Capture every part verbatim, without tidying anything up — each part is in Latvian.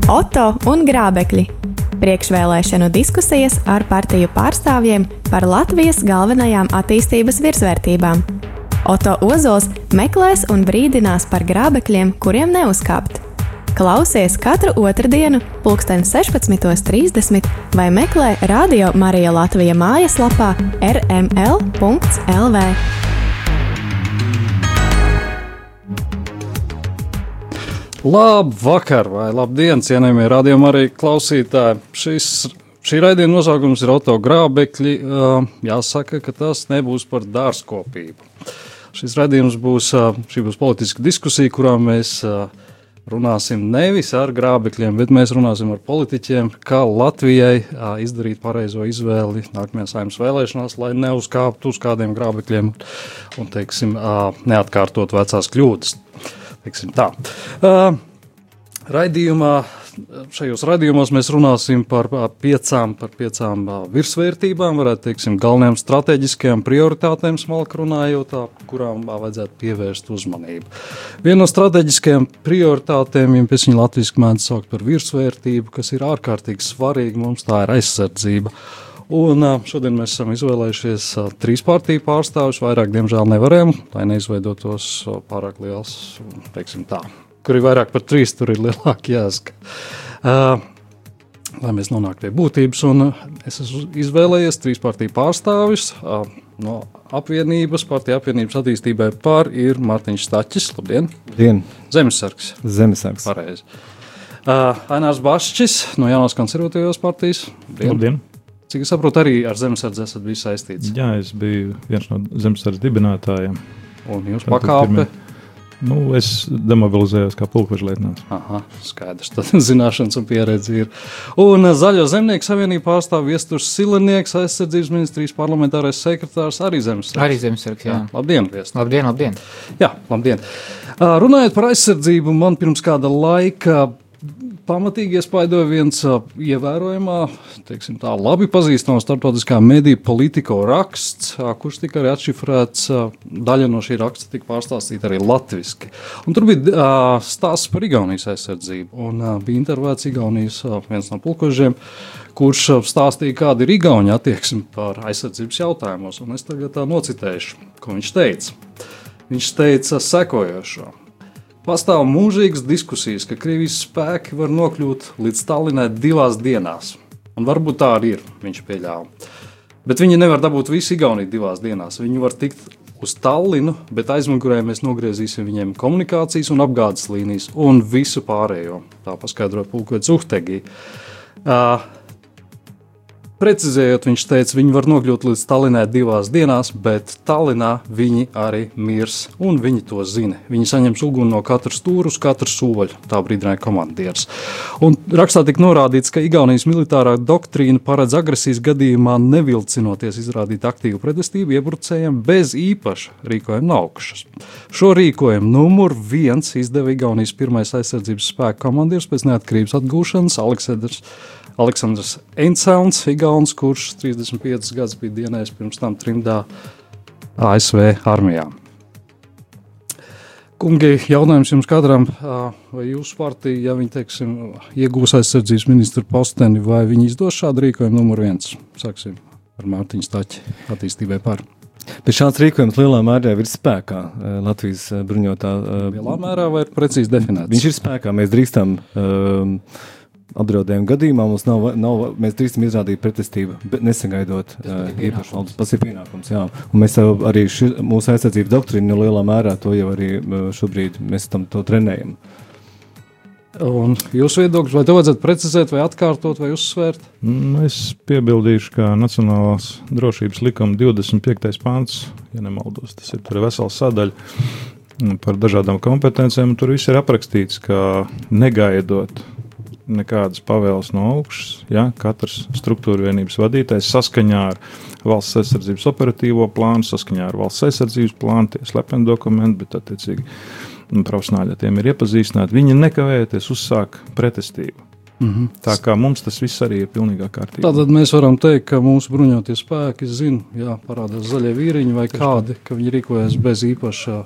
Oto un grābekļi. Priekšvēlēšanu diskusijas ar partiju pārstāvjiem par Latvijas galvenajām attīstības virsvērtībām. Oto Ozols meklēs un brīdinās par grābekļiem, kuriem neuzkāpt. Klausies katru otrdienu, pulksten sešpadsmitos trīsdesmit vai meklē Radio Marija Latvija mājaslapā r m l punkts l v. Labvakar vai labdien, cienījamie Radio Marija klausītāji. Šis, šī raidījuma nosaukums ir Oto grābekļi. Jāsaka, ka tas nebūs par dārzkopību. Šis raidījums būs, šī būs politiska diskusija, kurā mēs runāsim nevis ar grābekļiem, bet mēs runāsim ar politiķiem, kā Latvijai izdarīt pareizo izvēli nākamajās Saeimas vēlēšanās, lai neuzkāptu uz kādiem grābekļiem un, teiksim, neatkārtot vecās kļūdas. Teiksim tā. Uh, raidījumā, šajos raidījumos mēs runāsim par piecām, par piecām uh, virsvērtībām, varētu teiksim, galvenajām strateģiskajām prioritātēm, smalki runājot, kurām uh, vajadzētu pievērst uzmanību. Viena no strateģiskajām prioritātēm, ja pēc viņa latviski mēdz saukt par virsvērtību, kas ir ārkārtīgi svarīga mums, tā ir aizsardzība. Un šodien mēs esam izvēlējušies trīs partiju pārstāvjus, vairāk, diemžēl, nevarējām, lai neizveidotos pārāk liels, teiksim tā, kur ir vairāk par trīs, tur ir lielāki jāsaka. Uh, lai mēs nonāktu pie būtības, un es esmu izvēlējies trīs partiju pārstāvjus uh, no apvienības, partiju apvienības attīstībai par ir Mārtiņš Staķis, labdien. Labdien. Zemesargs. Zemesargs. Pareizi. Uh, Ainārs Bašķis no Jaunās konservatīvās partijas. Labdien. Labdien. Cik es saprotu, arī ar Zemesardzi esat bijis saistīts? Jā, es biju viens no Zemesardzes dibinātājiem. Un jūs pakāpe? Nu, es demobilizējos kā pulkvežlietnants. Aha, skaidrs, tad zināšanas un pieredze ir. Un Zaļo zemnieku savienību pārstāv Viesturs Silenieks, aizsardzības ministrijas parlamentārais sekretārs, arī Zemesargs. Arī Zemesargs, jā. jā. Labdien, Viestur. Labdien, labdien. Jā, labdien. Runājot par aizsardzību, man pirms kāda laika pamatīgi iespaidoja viens uh, ievērojamā, teiksim tā, labi pazīstama starptautiskā mediju Politico raksts, uh, kurš tika arī atšifrēts, uh, daļa no šī raksta tika pārstāstīta arī latviski. Un tur bija uh, stāsts par Igaunijas aizsardzību, un uh, bija intervēts Igaunijas uh, viens no pulkožiem, kurš uh, stāstīja, kāda ir Igauņa attieksme par aizsardzības jautājumos, un es tagad tā nocitēšu, ko viņš teica. Viņš teica sekojošo. Pastāv mūžīgas diskusijas, ka Krievijas spēki var nokļūt līdz Tallinai divās dienās. Un varbūt tā arī ir, viņš pieļāva. Bet viņi nevar dabūt visu Igauniju divās dienās. Viņi var tikt uz Tallinu, bet aizmugurē mēs nogriezīsim viņiem komunikācijas un apgādes līnijas un visu pārējo. Tā paskaidroja pulkvedis Uhtegi. Uh, Precizējot, viņš teica, viņi var nokļūt līdz Tallinai divās dienās, bet Tallinā viņi arī mirs, un viņi to zina. Viņi saņems uguni no katra stūra uz katru soļu, tā brīdināja komandieris. Un rakstā tika norādīts, ka Igaunijas militārā doktrīna paredz agresijas gadījumā nevilcinoties izrādīt aktīvu pretestību iebrucējiem bez īpaša rīkojuma naukšas. Šo rīkojumu numur viens izdeva Igaunijas pirmais aizsardzības spēku komandieris pēc neatkarības atgūšanas Aleksandrs Aleksandrs Einsauns, Igauns, kurš trīsdesmit piecus gadus bija dienējis pirms tam trimdā A S V armijā. Kungi, jautājums jums katram, vai jūsu partija, ja viņi, teiksim, iegūs aizsardzības ministru posteni, vai viņi izdos šādu rīkojumu numur viens? Sāksim ar Mārtiņu Staķi attīstībai par. Bet šāds rīkojums lielā mērā ir spēkā Latvijas bruņotā. Lielā mērā vai ir precīzi definēts? Viņš ir spēkā, mēs drīkstam um, apdraudējumu gadījumā, mums nav, nav, mēs drīkstam izrādīt pretestību, bet nesagaidot uh, īpašu valdes. Tas ir pienākums, jā. Un mēs arī ši, mūsu aizsardzības doktrīnu lielā mērā to jau arī šobrīd mēs tam to trenējam. Un jūsu viedoklis, vai to vajadzētu precizēt, vai atkārtot, vai uzsvērt? Es piebildīšu, ka Nacionālās drošības likuma divdesmit piektais pāns, ja nemaldos, tas ir tur vesela sadaļa par dažādām kompetencijām, tur viss ir aprakstīts, ka negaidot nekādas pavēles no augšas, ja, katrs struktūra vienības vadītājs saskaņā ar valsts aizsardzības operatīvo plānu, saskaņā ar valsts aizsardzības plānu, tie slepeni dokumenti, bet attiecīgi profesionāļi ar tiem ir iepazīstināti, viņi nekavējoties uzsāk pretestību. Mm-hmm. Tā kā mums tas viss arī ir pilnīgā kārtībā. Tātad mēs varam teikt, ka mūsu bruņotie spēki zina, jā, parādās zaļie vīriņi vai kādi, ka viņi rīkojas bez īpaša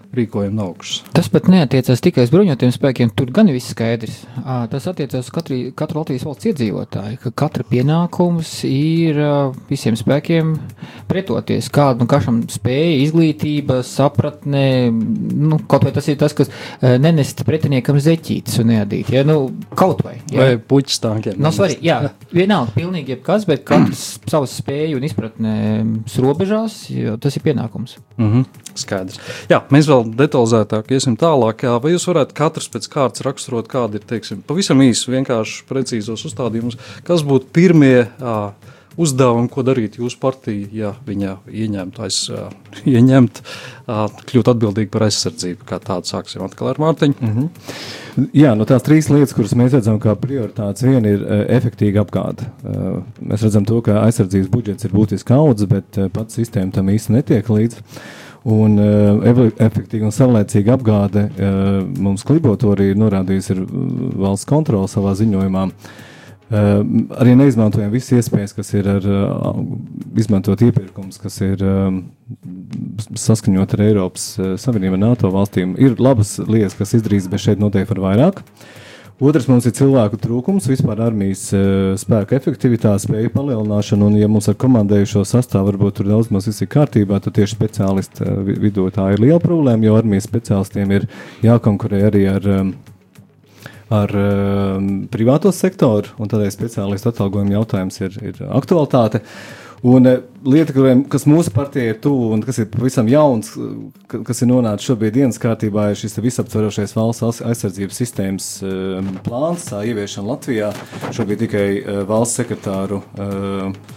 rīkojuma augšas. Tas pat neatiecās tikai uz bruņotiem spēkiem, tur gan viss skaidrs. Tas attiecās uz katru, katru Latvijas valsts iedzīvotāju, ka katra pienākums ir visiem spēkiem pretoties. Kāda nu kašam spēja, izglītība, sapratne, nu, kaut vai tas ir tas, kas nenest pretiniekam zeķītes un neadīt, ja, nu, kaut vai. Ja. Vai puķis tankiem. Nav svarīgi, jā, vienalga pilnīgi jebkas, bet katrs savas spēju un izpratne robežās, jo tas ir pienākums. Mhm, skaidrs. Jā, mēs vēl detalizētāk iesim tālāk. Jā, vai jūs varētu katrs pēc kārtas raksturot, kādi ir, teiksim, pavisam īsi, vienkārši precīzos uzstādījumus, kas būtu pirmie ā, uzdevumi, ko darīt jūsu partija, ja viņa ieņemt, aiz, ā, ieņemt ā, kļūt atbildīgi par aizsardzību, kā tādu sāksim atkal ar Mārtiņu? Mm-hmm. Jā, no tās trīs lietas, kuras mēs redzam kā prioritātes, viena ir uh, efektīga apgāde. Uh, mēs redzam to, ka aizsardzības budžets ir būtiski audzis, bet uh, pats sistēma tam īsti netiek līdz. Un uh, efektīva un savlaicīga apgāde uh, mums Klibotu arī norādījusi ir valsts kontrola savā ziņojumā. Uh, arī neizmantojam visas iespējas, kas ir ar uh, izmantot iepirkums, kas ir uh, saskaņot ar Eiropas uh, Savienību un NATO valstīm. Ir labas lietas, kas izdarīts, bet šeit noteikti var vairāk. Otrs mums ir cilvēku trūkums, vispār armijas uh, spēka efektivitāte, spēju palielināšana, un ja mums ar komandējušo sastāvu varbūt tur daudz maz viss ir kārtībā, tad tieši speciālisti uh, vidū tā ir liela problēma, jo armijas speciālistiem ir jākonkurē arī ar um, ar uh, privāto sektoru, un tādēļ speciālistu atalgojuma jautājums ir, ir aktualitāte. Un uh, lieta, kuriem, kas mūsu partijai ir tuvu un kas ir pavisam jauns, ka, kas ir nonācis šobrīd dienas kārtībā, ir šis visaptverošais valsts aizsardzības sistēmas uh, plāns, tā ieviešana Latvijā. Šobrīd tikai uh, valsts sekretāru uh,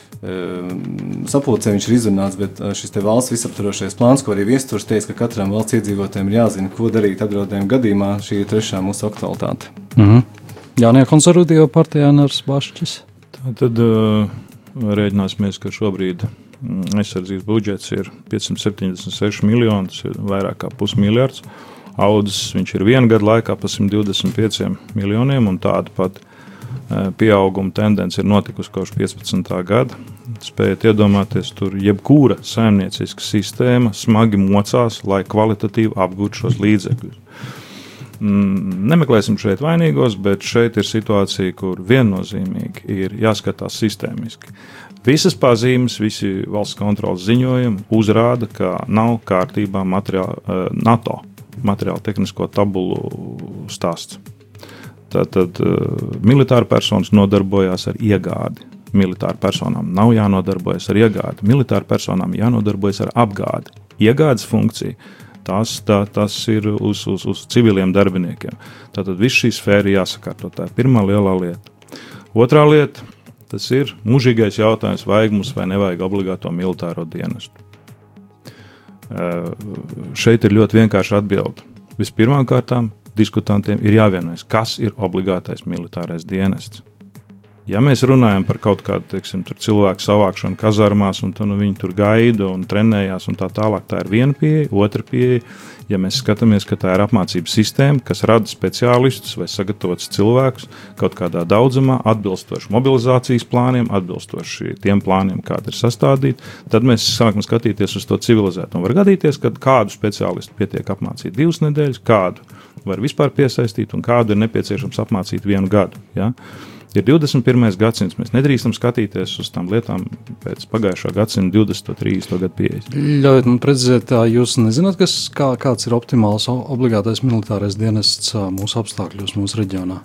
sapulcē viņš ir izrunāts, bet šis te valsts visaptvarošais plāns, ko arī viesturs teica, ka katram valsts iedzīvotājiem ir jāzina, ko darīt apdraudējuma gadījumā, šī ir trešā mūsu aktualitāte. Mhm. Jā, ne konservatīva partijā Nārs Bašķis. Tad uh, rēķināsimies, ka šobrīd aizsardzības budžets ir piecsimt septiņdesmit seši miljoni, tas ir vairāk kā pusmiljards. Audzis viņš ir vienu gadu laikā pa simt divdesmit pieciem miljoniem, un tāda pat pieauguma tendence ir notikusi kopš piecpadsmitā gada. Spējiet iedomāties, tur jebkura saimnieciska sistēma smagi mocās, lai kvalitatīvi apgūtu šos līdzekļus. Nemeklēsim šeit vainīgos, bet šeit ir situācija, kur viennozīmīgi ir jāskatās sistēmiski. Visas pazīmes, visi valsts kontrolas ziņojumi uzrāda, ka nav kārtībā materiāli, NATO materiāli tehnisko tabulu stāsts. Tātad uh, militāra personas nodarbojās ar iegādi. Militāra personām nav jānodarbojas ar iegādi. Militāra personām jānodarbojas ar apgādi. Iegādes funkcija, tas, tā, tas ir uz, uz, uz civiliem darbiniekiem. Tātad viss šī sfēra jāsakārto. Tā ir pirmā lielā lieta. Otrā lieta, tas ir mūžīgais jautājums, vajag mums vai nevajag obligāto militāro dienestu. Uh, šeit ir ļoti vienkārši atbilde. Vispirmām kārtām diskutantiem ir jāvienojas, kas ir obligātais militārais dienests. Ja mēs runājam par kaut kādu, teiksim, tur cilvēku savākšanu kazarmās, un tu, nu, viņi tur gaida un trenējās un tā tālāk, tā ir viena pieeja. Otra pieeja, ja mēs skatāmies, ka tā ir apmācības sistēma, kas rada speciālistus vai sagatavotus cilvēkus kaut kādā daudzumā, atbilstoši mobilizācijas plāniem, atbilstoši tiem plāniem, kādi ir sastādīti, tad mēs sākam skatīties uz to civilizētu. Un var gadīties, ka kādu speciālistu pietiek apmācīt divas nedēļas, kādu var vispār piesaistīt un kādu ir nepieciešams apmācīt vienu gadu. Ja? Ir divdesmit pirmais gadsimts, mēs nedrīkstam skatīties uz tām lietām pēc pagājušā gadsimta divdesmito trīsdesmito gadu pieejas. Ļaujiet man precizēt, jūs nezināt, kas, kā, kāds ir optimāls obligātais militārais dienests mūsu apstākļos, mūsu reģionā?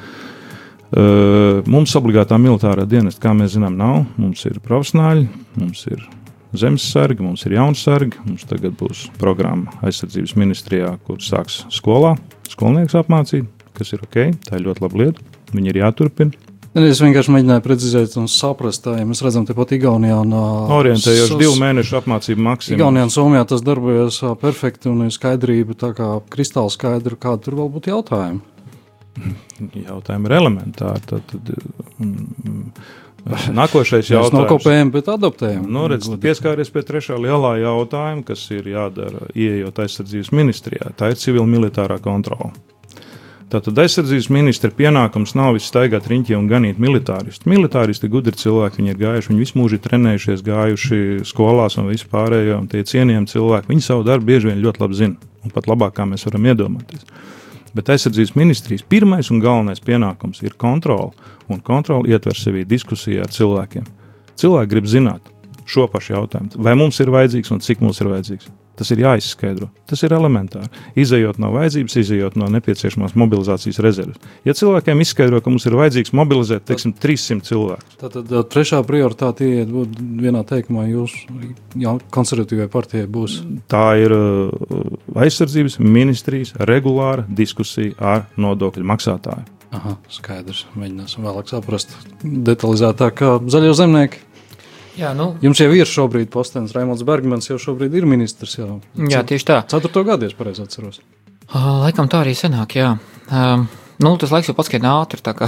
Uh, mums obligātā militārā dienesta, kā mēs zinām, nav. Mums ir profesionāļi, mums ir zemes sargi, mums ir jauns sargi. Mums tagad būs programma aizsardzības ministrijā, kur sāks skolā skolnieks apmācīt, kas ir ok, tā ir ļoti laba lieta. Viņi ir jāturpina. Es vienkārši mēģināju precizēt un saprast, ja mēs redzam tepat Igaunijā un orientējoši divu mēnešu apmācību maksimums. Igaunijā un Somijā tas darbojas perfekti un ir skaidrība, tā kā kristāli skaidra, kāda tur vēl būtu jautājumi. Jautājumi ir elementāri. Tad, tad, mm, nākošais jautājums. Mēs nokopējam, bet adaptējam. Nu, redz, pieskāries pie trešā lielā jautājuma, kas ir jādara, ieejot aizsardzības ministrijā. Tā ir civil militārā kontrola. Tātad aizsardzības ministra pienākums nav viss staigāt riņķī un ganīt militāristi. Militāristi ir gudri cilvēki, viņi ir gājuši, viņi visu mūžu ir trenējušies, gājuši skolās un visu pārējo, un tie cienījami cilvēki, viņi savu darbu bieži vien ļoti labi zina, un pat labāk, kā mēs varam iedomāties. Bet aizsardzības ministrijas pirmais un galvenais pienākums ir kontrole, un kontrole ietver sevī diskusiju ar cilvēkiem. Cilvēki grib zināt šo pašu jautājumu, vai mums ir vajadzīgs un cik mums ir vajadzīgs. Tas ir jāizskaidro. Tas ir elementāri. Izejot no vajadzības, izejot no nepieciešamās mobilizācijas rezerves. Ja cilvēkiem izskaidro, ka mums ir vajadzīgs mobilizēt, teiksim, trīssimt cilvēkus. Tātad trešā prioritāte iet vienā teikumā jūs, jā, konservatīvai partijai būs. Tā ir aizsardzības ministrijas regulāra diskusija ar nodokļu maksātāju. Aha, skaidrs. Mēģināsim vēlāk saprast detalizētāk, kā Zaļo zemnieki. Jā, nu, Jums jau ir šobrīd postenis, Raimonds Bergmans jau šobrīd ir ministrs. Jau. jā tieši tā. Ceturto gadu, ja es pareizi atceros. Laikam tā arī senāk, jā. Um, nu, tas laiks jau paskrien ātri, tā kā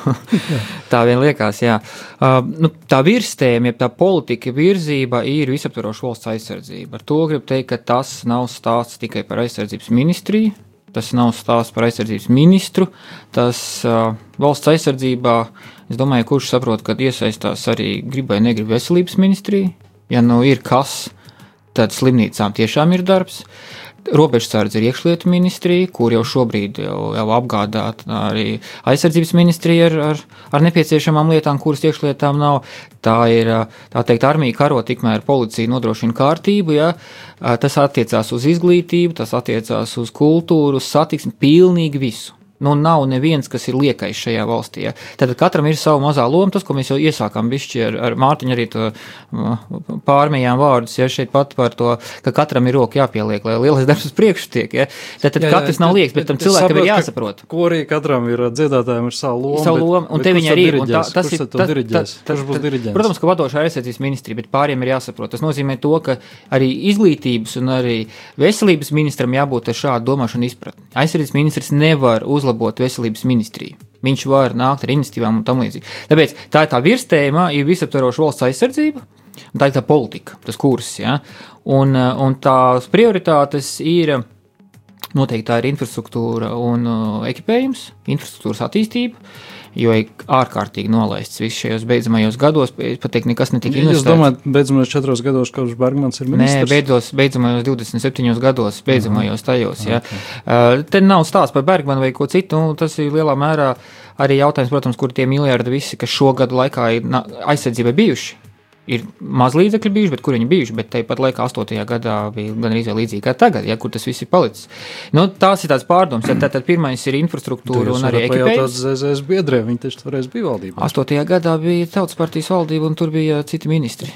tā vien liekas, jā. Uh, nu, tā virstēma, ja tā politika virzība ir visaptvaroša valsts aizsardzība. Ar to gribu teikt, ka tas nav stāsts tikai par aizsardzības ministriju, tas nav stāsts par aizsardzības ministru, tas uh, valsts aizsardzībā, es domāju, kurš saprot, ka iesaistās arī grib vai negrib veselības ministrija, ja nu ir kas, tad slimnīcām tiešām ir darbs. Robežsardze ir iekšlietu ministrija, kur jau šobrīd jau, jau apgādāt arī aizsardzības ministrija ar, ar, ar nepieciešamām lietām, kuras iekšlietām nav. Tā ir, tā teikt, armija karo, tikmēr policija nodrošina kārtību, ja. Tas attiecās uz izglītību, tas attiecās uz kultūru, uz satiksmi, pilnīgi visu. Nu, nav neviens, kas ir liekais šajā valstī. Ja. Tad katram ir savu mazā loma, tas, ko mēs jau iesākām bišķi ar, ar Mārtiņu arī to pārmējām vārdus, ja šeit pat par to, ka katram ir roka jāpieliek, lai lielais darbs uz priekšu tiek. Ja. Tad, tad jā, jā, katrs nav liekas, bet tam cilvēkam saprot, ir jāsaprot. Ko arī katram ir dziedātājiem ir savu lomu. Savu lomu, un te viņi arī ir. Tā, tas ir, tas, tas, tas būs diriģents? Protams, ka vadošā ir aizsardzības ministrija, bet pāriem ir jāsaprot. Tas nozīmē to, ka arī izglītības un arī veselības ministram jābūt ar šādu domāšanu izpratni. Aizsardzības ministrs nevar uzlabot veselības ministriju. Viņš var nākt ar iniciatīvām un tam līdzīgi. Tāpēc tā ir tā virstēma, ir visaptvaroša valsts aizsardzība, un tā ir tā politika, tas kurs, ja. Un, un tās prioritātes ir, noteikti tā ir infrastruktūra un ekipējums, infrastruktūras attīstība, jo ir ārkārtīgi nolaists viss šajos beidzamajos gados, pateikt, nekas netika investēts. Jūs domājat, beidzamajos četros gados, kopš Bergmans ir ministrs? Nē, beidzos, beidzamajos divdesmit septiņos gados, beidzamajos tajos, jā. Okay. Uh, te nav stāsts par Bergmanu vai ko citu, un tas ir lielā mērā arī jautājums, protams, kur tie miljardi visi, kas šo gadu laikā ir aizsardzībai bijuši. Ir maz līdzekļi bijuši, bet kur viņi bijuši, bet tāpat laikā astotajā gadā bija gan arī līdzīgi kā tagad, ja, kur tas viss ir palicis. Nu, tās ir tāds pārdoms, ja tātad pirmais ir infrastruktūra un arī ekipējums. Z Z S biedrē, viņi taču toreiz bija valdībā. astotajā gadā bija Tautas partijas valdība un tur bija citi ministri.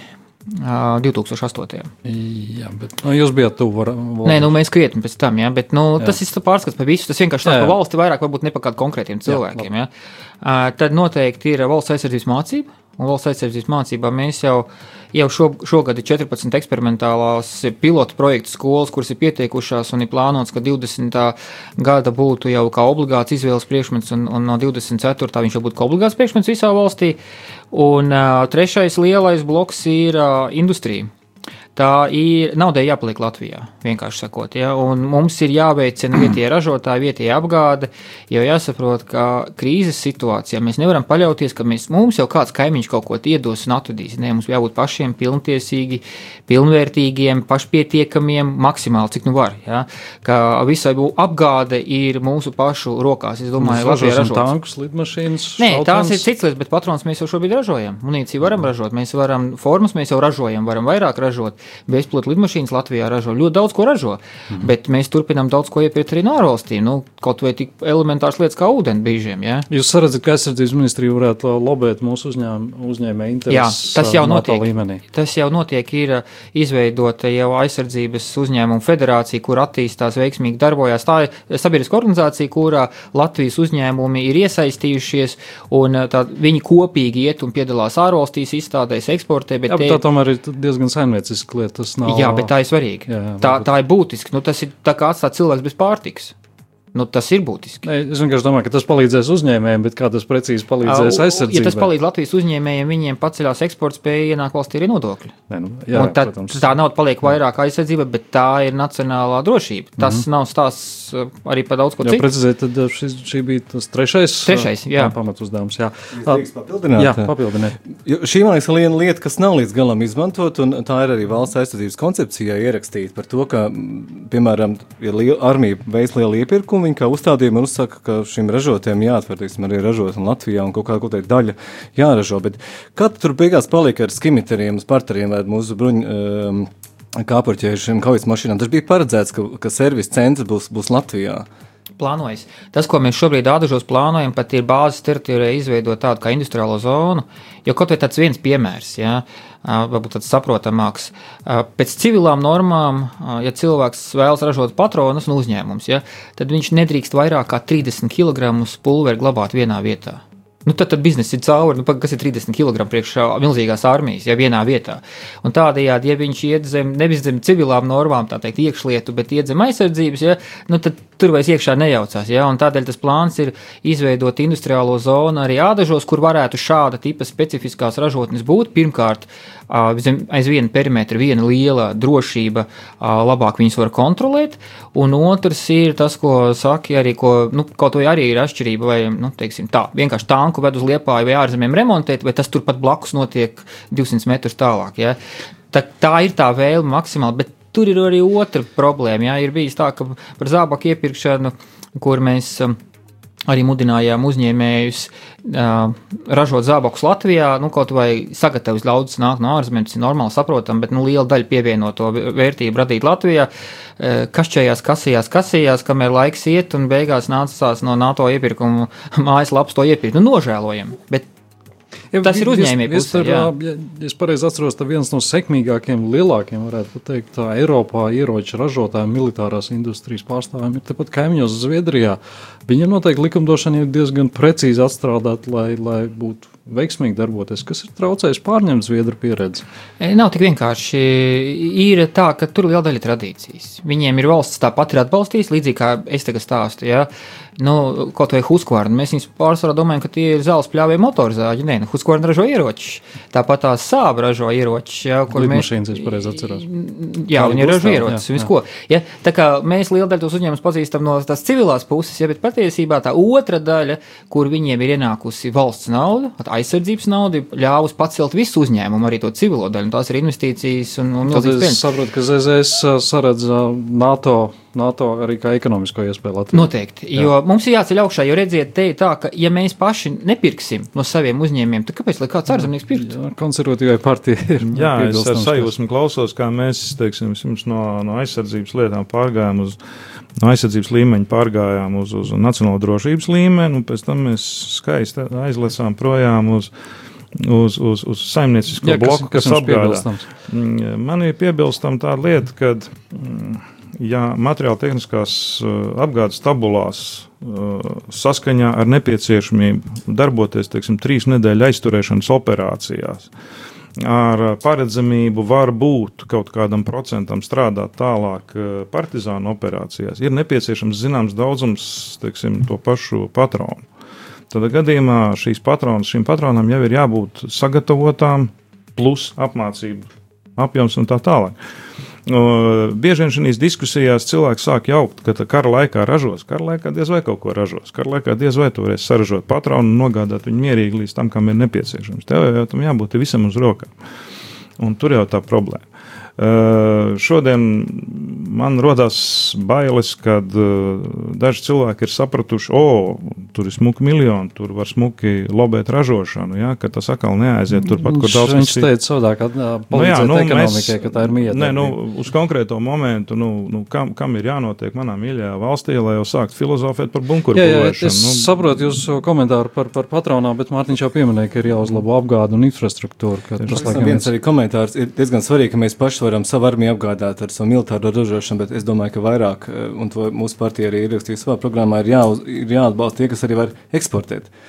divi tūkstoši astotajā. Jā, bet nu, jūs bijāt tuvu valdību. Nē, nu mēs krietni pēc tam, jā, bet nu, tas ir pārskats par visu, tas vienkārši tā pa valsti vairāk varbūt ne pa kādu konkrētiem cilvēkiem, jā. Jā. Tad noteikti ir valsts aizsardzības mācība. Un valsts aizsardzības mācībā mēs jau, jau šo, šogad ir četrpadsmit eksperimentālās pilotu projektu skolas, kuras ir pieteikušās un ir plānots, ka divdesmitā gada būtu jau kā obligāts izvēles priekšmets un, un no divdesmit ceturtā viņš jau būtu kā obligāts priekšmets visā valstī. Un uh, trešais lielais bloks ir uh, industrija. Tā ir naudai jāpaliek Latvijā, vienkārši sakot, ja, un mums ir jāveicina vietie ražotāji, vietie apgāde, jo jāsaprot, ka krīzes situācijā mēs nevaram paļauties, ka mēs, mums jau kāds kaimiņš kaut ko iedos un atvedīs. Nē, mums jābūt pašiem pilntiesīgi, pilnvērtīgiem, pašpietiekamiem, maksimāli, cik nu var, ja, ka visai apgāde ir mūsu pašu rokās. Es domāju, Latvijā ražots. Tankus, lidmašīnas, Nē, tās ir cits lietas, bet patrons mēs jau šobrīd ražojam. Munīciju varam ražot, mēs varam, formas mēs jau ražojam, varam vairāk ražot. Bezpilota lidmašīnas Latvijā ražo, ļoti daudz ko ražo, mm-hmm. bet mēs turpinām daudz ko iepirkt arī no ārvalstīm, nu, kaut vai tik elementārs lietas kā ūdeni bīžiem, jā. Jūs saredzat, ka aizsardzības ministrija varētu lobēt mūsu uzņēm, uzņēmē intereses. Jā, tas jau notiek. Līmenī. Tas jau notiek, ir izveidota jau aizsardzības uzņēmumu federācija, kur attīstās veiksmīgi darbojās. Tā ir sabiedriska organizācija, kurā Latvijas uzņēmumi ir iesaistījušies, un tā, viņi kopīgi iet un piedalās ārvalstīs, izstādēs, eksportē, bet jā, bet tā tomēr ir diezgan saimnieciska lieta. Nav... Jā, bet tā ir svarīga. Jā, jā, tā, tā ir būtiski. Nu, tas ir tā kā atstāt cilvēks bez pārtikas. Nu, tas ir būtiski. Ne, es vienkārši domāju, ka tas palīdzēs uzņēmējiem, bet kā tas precīzi palīdzēs aizsardzībai? Ja tas palīdz Latvijas uzņēmējiem, viņiem paceļās eksporta spēja, ienāk valstī arī nodokļi. Ne, nu, jā, un tā, protams. tā nauda paliek vairāk aizsardzība, bet tā ir nacionālā drošība. Tas mm-hmm. nav stāsts arī par daudz ko citu. Jā, precizēt, tad šis, šī bija tas trešais, trešais jā. pamatuzdevums. Jā, papildināt. Jā, papildināt. Šī, man liekas, ir viena lieta, kas nav līdz galam izmantot, un tā ir arī valsts aizsardzības koncepcijā ierakstīta par to, ka, piemēram, ja liela armija veids lielu iepirkumu, viņi kā uzstādījumu uzsaka, ka šim ražotiem jāatver, teiksim, arī ražot un Latvijā un kaut kā kaut daļa jāražo, bet kad tur beigās palika ar skimiteriem, spartariem vai mūsu bruņu um, kāpurķējušiem kaujas mašīnām, tas bija paredzēts, ka, ka servis centrs būs, būs Latvijā. Plānojas. Tas, ko mēs šobrīd Ādažos plānojam, pat ir bāzes teritorijā izveidot tādu kā industriālo zonu, jo kaut vai tāds viens piemērs, jā, varbūt tāds saprotamāks. Pēc civilām normām, ja cilvēks vēlas ražot patronus un uzņēmums, jā, tad viņš nedrīkst vairāk kā trīsdesmit kilogramus pulveri glabāt vienā vietā. Nu, tad, tad biznesa ir cauri, nu, kas ir trīsdesmit kilogramu priekš milzīgās armijas, ja vienā vietā. Un tādējādi, ja viņš iet zem, nevis zem civilām normām, tā teikt, iekšlietu, bet iet zem aizsardzības, ja, nu, tad tur vairs iekšā nejaucās, ja, un tādēļ tas plāns ir izveidot industriālo zonu arī Ādažos, kur varētu šāda tipa specifiskās ražotnes būt. Pirmkārt, aiz viena perimetra, viena liela drošība, labāk viņus var kontrolēt, un otrs ir tas, ko saki arī, ko, nu, kaut vai arī ir atšķirība, vai, nu, teiksim tā, vienkārši tanku ved uz Liepāju vai ārzemēm remontēt, vai tas turpat blakus notiek divsimt metrus tālāk, ja. Tā, tā ir tā vēlme maksimāli, bet tur ir arī otra problēma, ja. Ir bijis tā, ka par zābaku iepirkšanu, kur mēs um, arī mudinājām uzņēmējus uh, ražot zābakus Latvijā, nu, kaut vai sagatavs ļaudis nāk no ārzemēm, tas ir normāli saprotam, bet, nu, liela daļa pievienoto vērtību radīt Latvijā, uh, kašķējās, kasījās, kasījās, kamēr laiks iet, un beigās nācās no NATO iepirkumu mājaslapas to iepirkt. Nu, nožēlojam, bet ja, tas ir uzņēmēji pusē, jā. Ja, ja es pareizi atceros, tā viens no sekmīgākiem, lielākiem, varētu pateikt, tā Eiropā ieroču ražotājiem, militārās industrijas pārstāvjiem ir tepat kaimiņos Zviedrijā. Viņiem noteikti likumdošana ir diezgan precīzi atstrādāt, lai, lai būtu veiksmīgi darboties. Kas ir traucējis pārņemt Zviedru pieredzi? Nav tik vienkārši. Ir tā, ka tur liela daļa tradīcijas. Viņiem ir valsts tāpat ir atbalstījis, līdzīgi kā es tagad stāstu, ja. Nu, kaut vai Husqvarna. Mēs viņus pārsvarā domājam, ka tie ir zāles pļāvie motorzāģi. Nē, nu, Husqvarna ražo ieročus. Tāpat tās Saab ražo ieročus, ja, kur mēs... Lidmašīnas, es pareizi atceros. Jā, viņi ražo ieročus, visko. Ja, tā kā mēs liela daļa tos uzņēmumus pazīstam no tās civilās puses, ja, bet patiesībā tā otra daļa, kur viņiem ir ienākusi valsts nauda, aizsardzības nauda, ļāvus pacelt visu uzņēmumu, arī to civilo daļu, un tās ir investīcijas un, un milzīgas peļņas. Es saprotu, ka Z Z S saredz NATO, NATO arī kā ekonomisko iespēju Latvijā. Noteikti, jā. Jo mums ir jāceļ augšā, jo redziet, te ir tā, ka ja mēs paši nepirksim no saviem uzņēmiem, tad kāpēc, lai kāds ārzemnieks pirkt? Jā, konservatīvai partija ir. Jā, es ar sajūsmu klausos, kā mēs, teiksim, no, no aizsardzības lietām pārgājām uz, no aizsardzības līmeņa pārgājām uz, uz nacionālo drošības līmeni, un pēc tam mēs skaisti aizlecām projām uz uz, uz, uz saimniecisko Jā, bloku, kas, kas apgādā. Man ir piebilstam tāda lieta, ka ja materiāla tehniskās apgādes tabulās saskaņā ar nepieciešamību darboties, teiksim, trīs nedēļu aizturēšanas operācijās, ar paredzamību var būt kaut kādam procentam strādāt tālāk partizānu operācijās, ir nepieciešams zināms daudzums, teiksim, to pašu patronu. Tad gadījumā šīs patronas, šīm patronām jau ir jābūt sagatavotām, plus apmācību apjoms un tā tālāk. Uh, bieži vien šīs diskusijās cilvēki sāk jaukt, ka kara laikā ražos, kara laikā diez vai kaut ko ražos, kara laikā diez vai tu varēsi saražot patronu un nogādāt viņu mierīgi līdz tam, kam ir nepieciešams. Tev jau tam jābūt visam uz rokām. Un tur jau tā problēma. Uh, šodien man rodās bailes, kad uh, daži cilvēki ir sapratuši, o, tur ir smuki miljoni, tur var smuki lobēt ražošanu, ja, ka tas atkal neaiziet turpat, kur daudz. Viņš teica savādāk, palīdzēt nu, jā, nu, ekonomikai, mēs, ka tā ir mīja. Nē, nu, uz konkrēto momentu, nu, nu kam, kam ir jānotiek manā mīļajā valstī, lai jau sākt filozofēt par bunkuru būvēšanu. Es nu, saprotu jūsu komentāru par, par patronām, bet Mārtiņš jau pieminēja, ka ir jāuzlabo apgādu un infrastruktūru. Tas viens arī komentārs ir diezgan svarīgi, ka mēs paši varam savu armiju apgādāt ar savu militāro ražošanu, bet es domāju, ka vairāk, un to mūsu partija arī ierakstīja savā programmā, ir, jā, ir jāatbalsta tie, kas arī var eksportēt.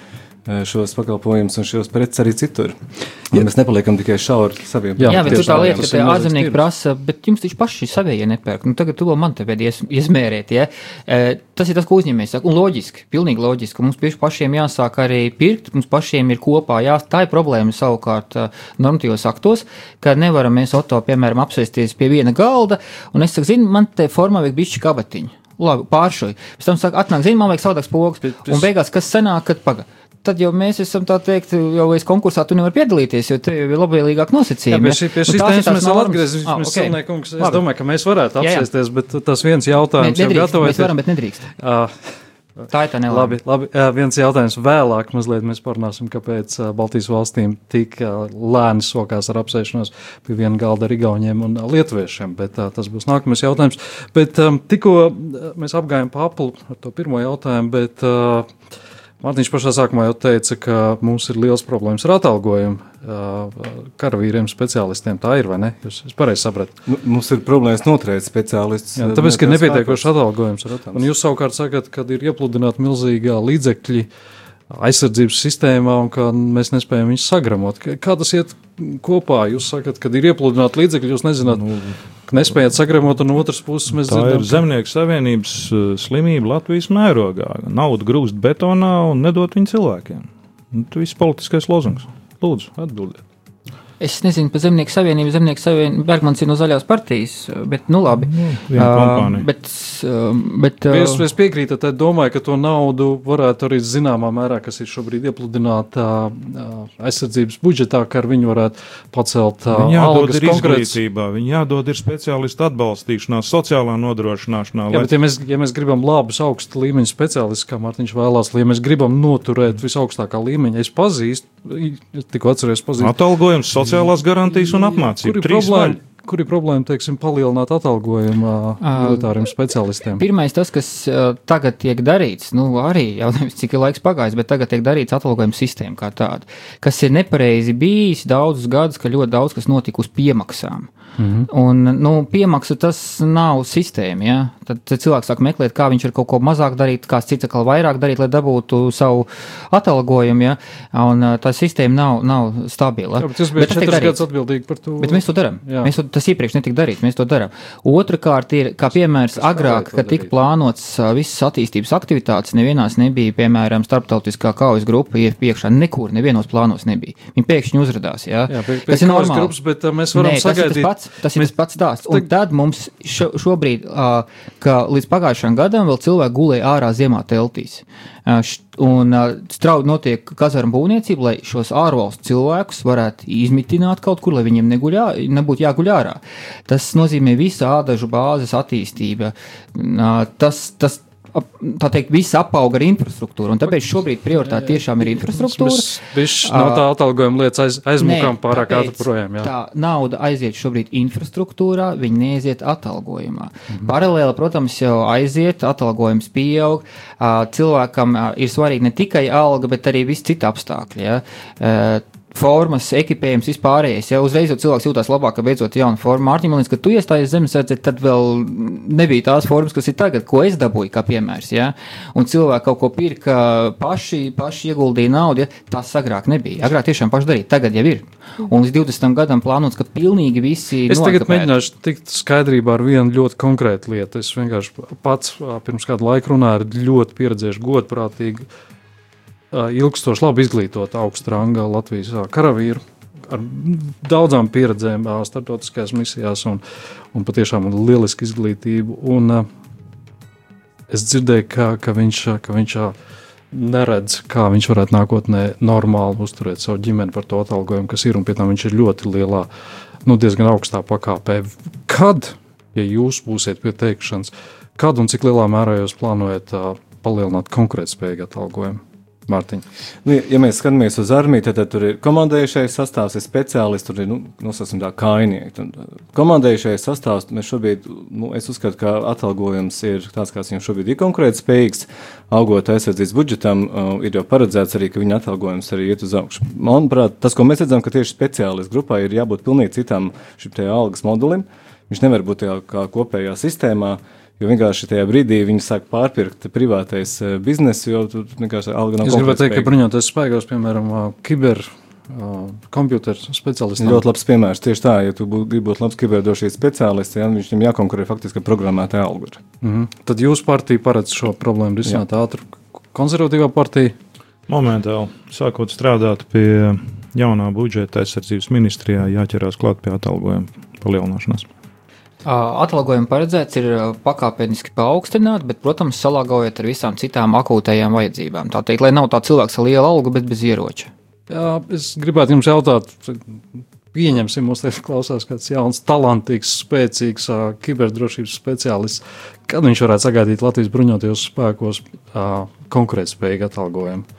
šos pakalpojumus un šos preces arī citur. Ja mēs nepaliekam tikai šauri saviem. Jā, jā bet tur tā lieta, ka tie ārzemnieki prasa, bet jums taču paši savējie nepērk. Nu, tagad tu vēl man te vēd ies, iesmērēt, ja? E, tas ir tas, ko uzņēmējs saka. Un loģiski, pilnīgi loģiski. Mums pašiem jāsāk arī pirkt, mums pašiem ir kopā jā, tā ir problēma savukārt normatīvos aktos, ka nevaram mēs Oto, piemēram, apsēsties pie viena galda, un es saku, zinu, man te formā vajag bišķi kabatiņu. Labi, pāršoju. Pēc tam saka, atnāk, zinu, man vajag savādāks pogas, un beigās, kas sanāk, kad paga. Tad jau mēs esam tā teikt, jau es konkursā tu nevar piedalīties, jo te jau ir labvēlīgāk nosacījumi. Jā, pie šīs tēmas mēs vēl atgriezīsimies, ah, okay. Silniekungs, es Labi. domāju, ka mēs varētu apsēsties, jā, jā. bet tas viens jautājums ne, jau gatavojas. Mēs varam, bet nedrīkst. Uh, tā ir tā nelāma. Labi, labi, uh, viens jautājums vēlāk, mazliet mēs parunāsim, kāpēc uh, Baltijas valstīm tik uh, lēni sokās ar apsēšanos pie viena galda ar igauņiem un uh, lietuviešiem, bet uh, tas būs nākamais jautājums. Bet um, tikko uh, mēs apgājām pa aplu ar to pirmo jautājumu, bet uh, Mārtiņš pašā sākumā jau teica, ka mums ir liels problēmas ar atalgojumu karavīriem, speciālistiem. Tā ir, vai ne? Jūs pareizi sapratu. Nu, mums ir problēmas noturēt speciālistus. Jā, tāpēc, ka ir nepietiekoši atalgojums. Un jūs savukārt sakat, ka ir iepludināti milzīgā līdzekļi aizsardzības sistēmā un ka mēs nespējam viņus sagramot. Kā tas iet kopā? Jūs sakat, kad ir iepludināti līdzekļi, jūs nezināt, nu, ka nespējat sagramot, un otras puses mēs tā dzirdam. Tā ir Zemnieku savienības slimība Latvijas mērogā. Naudu grūst betonā un nedot viņu cilvēkiem. Tas viss politiskais lozungs. Lūdzu, atbildiet. Es nezinu par Zemnieku savienību. Zemnieku savienību Bergmans ir no Zaļās partijas, bet nu labi. Viena kompānija. Uh, bet, uh, bet, uh, es, es piekrītu, tad domāju, ka to naudu varētu arī zināmā mērā, kas ir šobrīd iepludināta uh, aizsardzības budžetā, ka ar viņu varētu pacelt uh, viņi jādod algas ir konkrētas. Izglītībā, viņi jādod ir speciālistu atbalstīšanā, sociālā nodrošināšanā. Jā, lai... bet ja mēs, ja mēs gribam labus augsta līmeņa speciālistus, kā Mārtiņš vēlās, ja mēs gribam noturēt visaugstākā līmeņa, es pazīstu, tikko atceries pazīstu. Atalgojums, sociālās garantijas un apmācība. Kur ir problēma, kur ir problēma teiksim, palielināt atalgojumu militāriem speciālistiem? Pirmais tas, kas uh, tagad tiek darīts, nu arī jau nevis cik ir laiks pagājis, bet tagad tiek darīts atalgojuma sistēma kā tāda, kas ir nepareizi bijis daudzus gadus, ka ļoti daudz kas notika uz piemaksām. Mm-hmm. Un, nu, piemaksa tas nav sistēma, ja? Tad, tad cilvēks sāk meklēt, kā viņš var kaut ko mazāk darīt, kāds cits atkal vairāk darīt, lai dabūtu savu atalgojumu, ja? Un tā sistēma nav, nav stabila. Jā, bet jūs bijat četras gadus atbildīgi par to. Bet mēs to darām. Mēs to, tas iepriekš netika darīts, mēs to darām. Otrakārt ir, kā piemērs, kas agrāk, kad tika plānots visas attīstības aktivitātes, nevienās nebija, piemēram, starptautiskā kaujas grupa iekšā, nekur, nevienos plānos nebija. Viņi pēkšņi uzradās, ja? Jā, pie, pie kas ir normāli. Grupas, bet uh, mēs varam Nē, sagaidīt. Tas ir tas pats stāsts. Un tad mums šo, šobrīd, uh, ka līdz pagājušajam gadam vēl cilvēki gulēja ārā ziemā teltīs. Uh, š, un uh, straudi notiek kazarmu būvniecība, lai šos ārvalstu cilvēkus varētu izmitināt kaut kur, lai viņiem neguļā, nebūtu jāguļ ārā. Tas nozīmē visu ādažu bāzes attīstība. Uh, tas, tas tā teikt, viss apauga ar infrastruktūru, un tāpēc šobrīd prioritāte tiešām ir infrastruktūra. Mēs no tā atalgojuma lietas aiz, aizmukām pārāk ātri projām. Jā. Tā nauda aiziet šobrīd infrastruktūrā, viņi neaiziet atalgojumā. Mm-hmm. Paralēli, protams, jau aiziet, atalgojums pieaug, cilvēkam ir svarīgi ne tikai alga, bet arī visi citi apstākļi. Ja? Formas, ekipējums, vispārējais. Ja uzreiz jau cilvēks jūtās labāk, ka beidzot jauna forma. Mārtiņ, man liekas, ka tu iestājies zemesardze, tad vēl nebija tās formas, kas ir tagad, ko es dabūju, kā piemērs. Ja? Un cilvēki kaut ko pirka paši, paši ieguldīja naudu, ja? Tas agrāk nebija. Agrāk tiešām paši darīja, tagad jau ir. Un līdz divdesmitam gadam plānots, ka pilnīgi visi Es tagad mēģināšu tikt skaidrībā ar vienu ļoti konkrētu lietu. Es vienkārši pats pirms kādu laiku runāju ar ļoti pieredzējušu, godprātīgu, ilgstoši labi izglītot augstu ranga Latvijas karavīru ar daudzām pieredzēm starptautiskajās misijās un, un patiešām lieliski izglītību. Un es dzirdēju, ka, ka viņš, ka viņš neredz, kā viņš varētu nākotnē normāli uzturēt savu ģimeni par to atalgojumu, kas ir, un pie tam viņš ir ļoti lielā, nu diezgan augstā pakāpē. Kad, ja jūs būsiet pie teikšanas, kad un cik lielā mērā jūs plānojat palielināt konkurētspējīgu atalgojumu? Mārtiņ. Nu, ja mēs skatāmies uz armiju, tad, tad tur ir komandējušais sastāvs, ir speciālisti, tur ir, nu, nosaucam tā, kainieki. Komandējušais sastāvs, mēs šobrīd, nu, es uzskatu, ka atalgojums ir tāds, kāds viņam šobrīd ir konkurētspējīgs, augot aizsardzības budžetam, uh, ir jau paredzēts arī, ka viņa atalgojums arī iet uz augšu. Manuprāt, tas, ko mēs redzam, ka tieši speciālistu grupā ir jābūt pilnīgi citam šim te algas modulim, viņš nevar būt tajā kā kopējā sistēmā, Jo vienkārši tajā brīdī viņi sāk pārpirkt privātais biznesu, jo tu vienkārši alga nav konkurētspējīga. Es gribētu teikt, ka bruņoties spēkos, piemēram, kiber kompjuteru speciālisti. Ļoti labs piemērs. Tieši tā, ja tu gribi būt labs kiberdrošības speciālists, ja, viņš viņam jākonkurē faktiski programmētā algu. Mm-hmm. Tad jūsu partija paredz šo problēmu risināt ātru. Konservatīvā partija? Momentāli, sākot strādāt pie jaunā budžeta aizsardzības ministrijā, jāķerās klāt pie atalgojuma palielināšanās. Atalgojumi paredzēts ir pakāpeniski paaugstināt, bet, protams, salāgojot ar visām citām akūtajām vajadzībām. Tā teikt, lai nav tā cilvēks ar lielu algu, bet bez ieroča. Jā, es gribētu jums jautāt, pieņemsim, mums te klausās kāds jauns, talantīgs, spēcīgs uh, kiberdrošības speciālists. Kad viņš varētu sagaidīt Latvijas bruņotajos spēkos uh, konkurētspējīgu atalgojumu?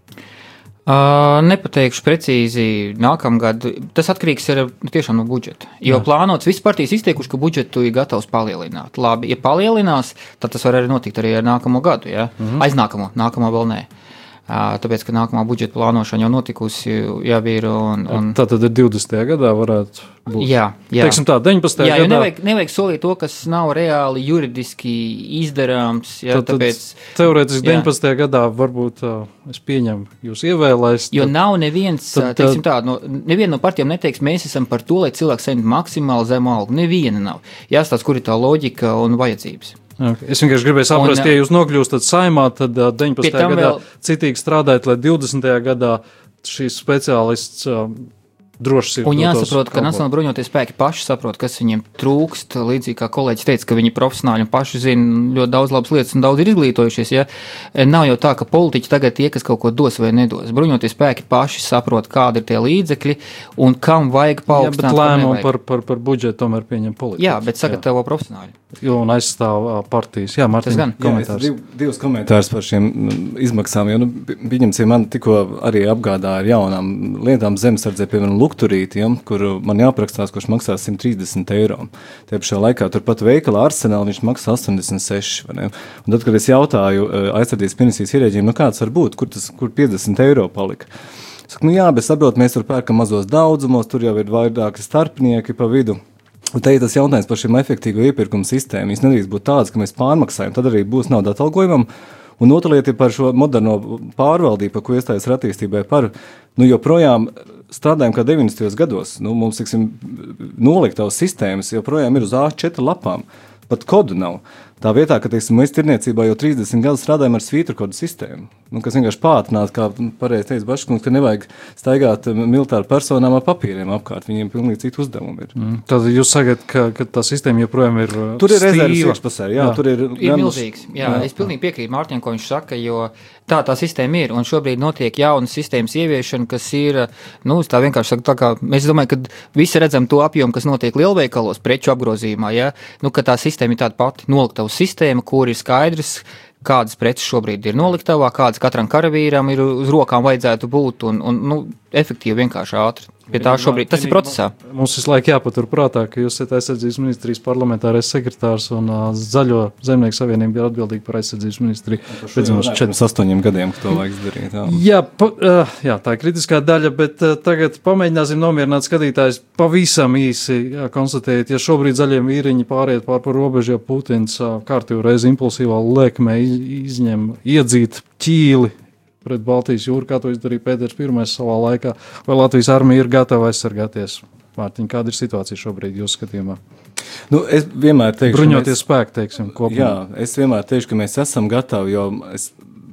Uh, nepateikšu precīzi nākamgad. Tas atkarīgs ir tiešām no budžeta. Jo Jā. plānots, visas partijas izteikuši, ka budžetu ir gatavs palielināt. Labi, ja palielinās, tad tas var arī notikt arī ar nākamo gadu, ja? mm-hmm. aiz nākamo, nākamo vēl nē. Uh, tāpēc, ka nākamā budžeta plānošana jau notikusi, jau ir un... un... Tā tad ir divdesmitajā gadā varētu būt. Jā, jā. Teiksim tā, deviņpadsmitajā jā, gadā. Jā, jo nevajag, nevajag solīt to, kas nav reāli juridiski izdarāms. Jā, tad, tāpēc... Teorētiski deviņpadsmitajā gadā varbūt, uh, es pieņemu, jūs ievēlēs. Jo tad... nav neviens, tad, teiksim tā, no, neviena no partijām neteiks, mēs esam par to, lai cilvēks saņemtu maksimāli zemu algu. Neviena nav. Jāstāsta, kur ir tā loģika un vajadzības. Okay. Es vienkārši gribēju saprast, un, ja jūs nokļūstat saimā, tad uh, deviņpadsmitajā gadā vēl... citīgi strādājat, lai divdesmitajā gadā šīs speciālists uh, drošs ir. Un jāsaprot, ka Nacionālā bruņotie spēki paši saprot, kas viņiem trūkst, līdzīgi kā kolēģis teica, ka viņi profesionāļi un paši zina ļoti daudz labas lietas un daudz ir izglītojušies, ja nav jau tā, ka politiķi tagad tie, kas kaut ko dos vai nedos. Bruņotie spēki paši saprot, kādi ir tie līdzekļi un kam vajag paaugstināt. Jā, bet lēmumu par, par, par budžetu tomēr pieņem politiķi. Jā, bet sagatavo profesionāļi. Jo un aizstāv uh, partijas. Jā, Mārtiņ, komentārs. Jā, div, divus komentārus par šiem izmaksām, jo, nu, pieņemsim, man tikko arī apgādā ar jaunām lietām zemesardzē, piemēram, lukturīti, ja, kur man jāaprakstās, kurš maksā simt trīsdesmit eiro. Tie pašā laikā turpat veikalā Arsenāli viņš maksā astoņdesmit seši, vai ne? Un tad, kad es jautāju aizsardzības ministrijas ierēģiem, nu kāds var būt, kur tas, kur piecdesmit eiro palika? Saku, nu jā, bet saprot, mēs tur pērkam mazos daudzumos, tur jau ir vairāki starpnieki pa vidu. Un te ir tas jautājums par šiem efektīvo iepirkumu sistēmu. Viņš nedrīkst būt tāds, ka mēs pārmaksājam, tad arī būs nauda atalgojumam. Un otra lieta ir par šo moderno pārvaldību, par ko iestājas ar attīstībai par, nu joprojām strādājam kā deviņdesmitajos gados. Nu, mums, tiksim, noliktavas sistēmas joprojām ir uz A četri lapām. Pat kodu nav. Tā vietā, ka, teiksim, mēs tirniecībā jau trīsdesmit gadus strādājam ar svītru kodu sistēmu, nu, kas vienkārši pātrināt, kā pareizi teica Baškungs, ka nevajag staigāt militāru personām ar papīriem apkārt, viņiem pilnīgi citu uzdevumu ir. Mm. Tad jūs sagat, ka, ka tā sistēma joprojām ir stīva. Tur ir rezerves iekšpusē, jā, jā, tur ir... Ir milzīgs, jā, jā, es pilnīgi piekrītu Mārtiņam, ko viņš saka, jo tā tā sistēma ir, un šobrīd notiek jaunas sistēmas ieviešana, kas ir, nu, tā vienkārši saka, tā kā, mēs domājam, ka visi redzam to apjomu, kas notiek lielveikalos, preču apgrozījumā, jā, nu, ka tā sistēma ir tāda pati noliktavu sistēma, kur ir skaidrs, kādas preces šobrīd ir noliktavā, kādas katram karavīram ir uz rokām vajadzētu būt, un, un nu, efektīvi vienkārši ātri. Pie tā šobrīd, tas ir procesā. Mums visu laiku jāpatur prātā, ka jūs esat aizsardzības ministrijas parlamentārais sekretārs un uh, Zaļo zemnieku savienība ir atbildīga par aizsardzības ministriju. Pirms astoņiem gadiem, ka to vajag darīt. Jā, jā, pa, uh, jā, tā ir kritiskā daļa, bet uh, tagad pamēģināsim nomierināt skatītājus pavisam īsi jā, konstatēt, ja šobrīd zaļie vīriņi pāriet pār par robežu, ja Putins uh, kārtību reizi impulsīvā lēkmē izņem iedzīt ķīli pret Baltijas jūru, kā to izdarīja Pēters Pirmais savā laikā, vai Latvijas armija ir gatava aizsargāties? Mārtiņ, kāda ir situācija šobrīd jūsu skatījumā? Nu, es vienmēr teikšu, bruņoties mēs, spēki, teiksim, kopumā. Jā, es vienmēr teikšu, ka mēs esam gatavi, jo es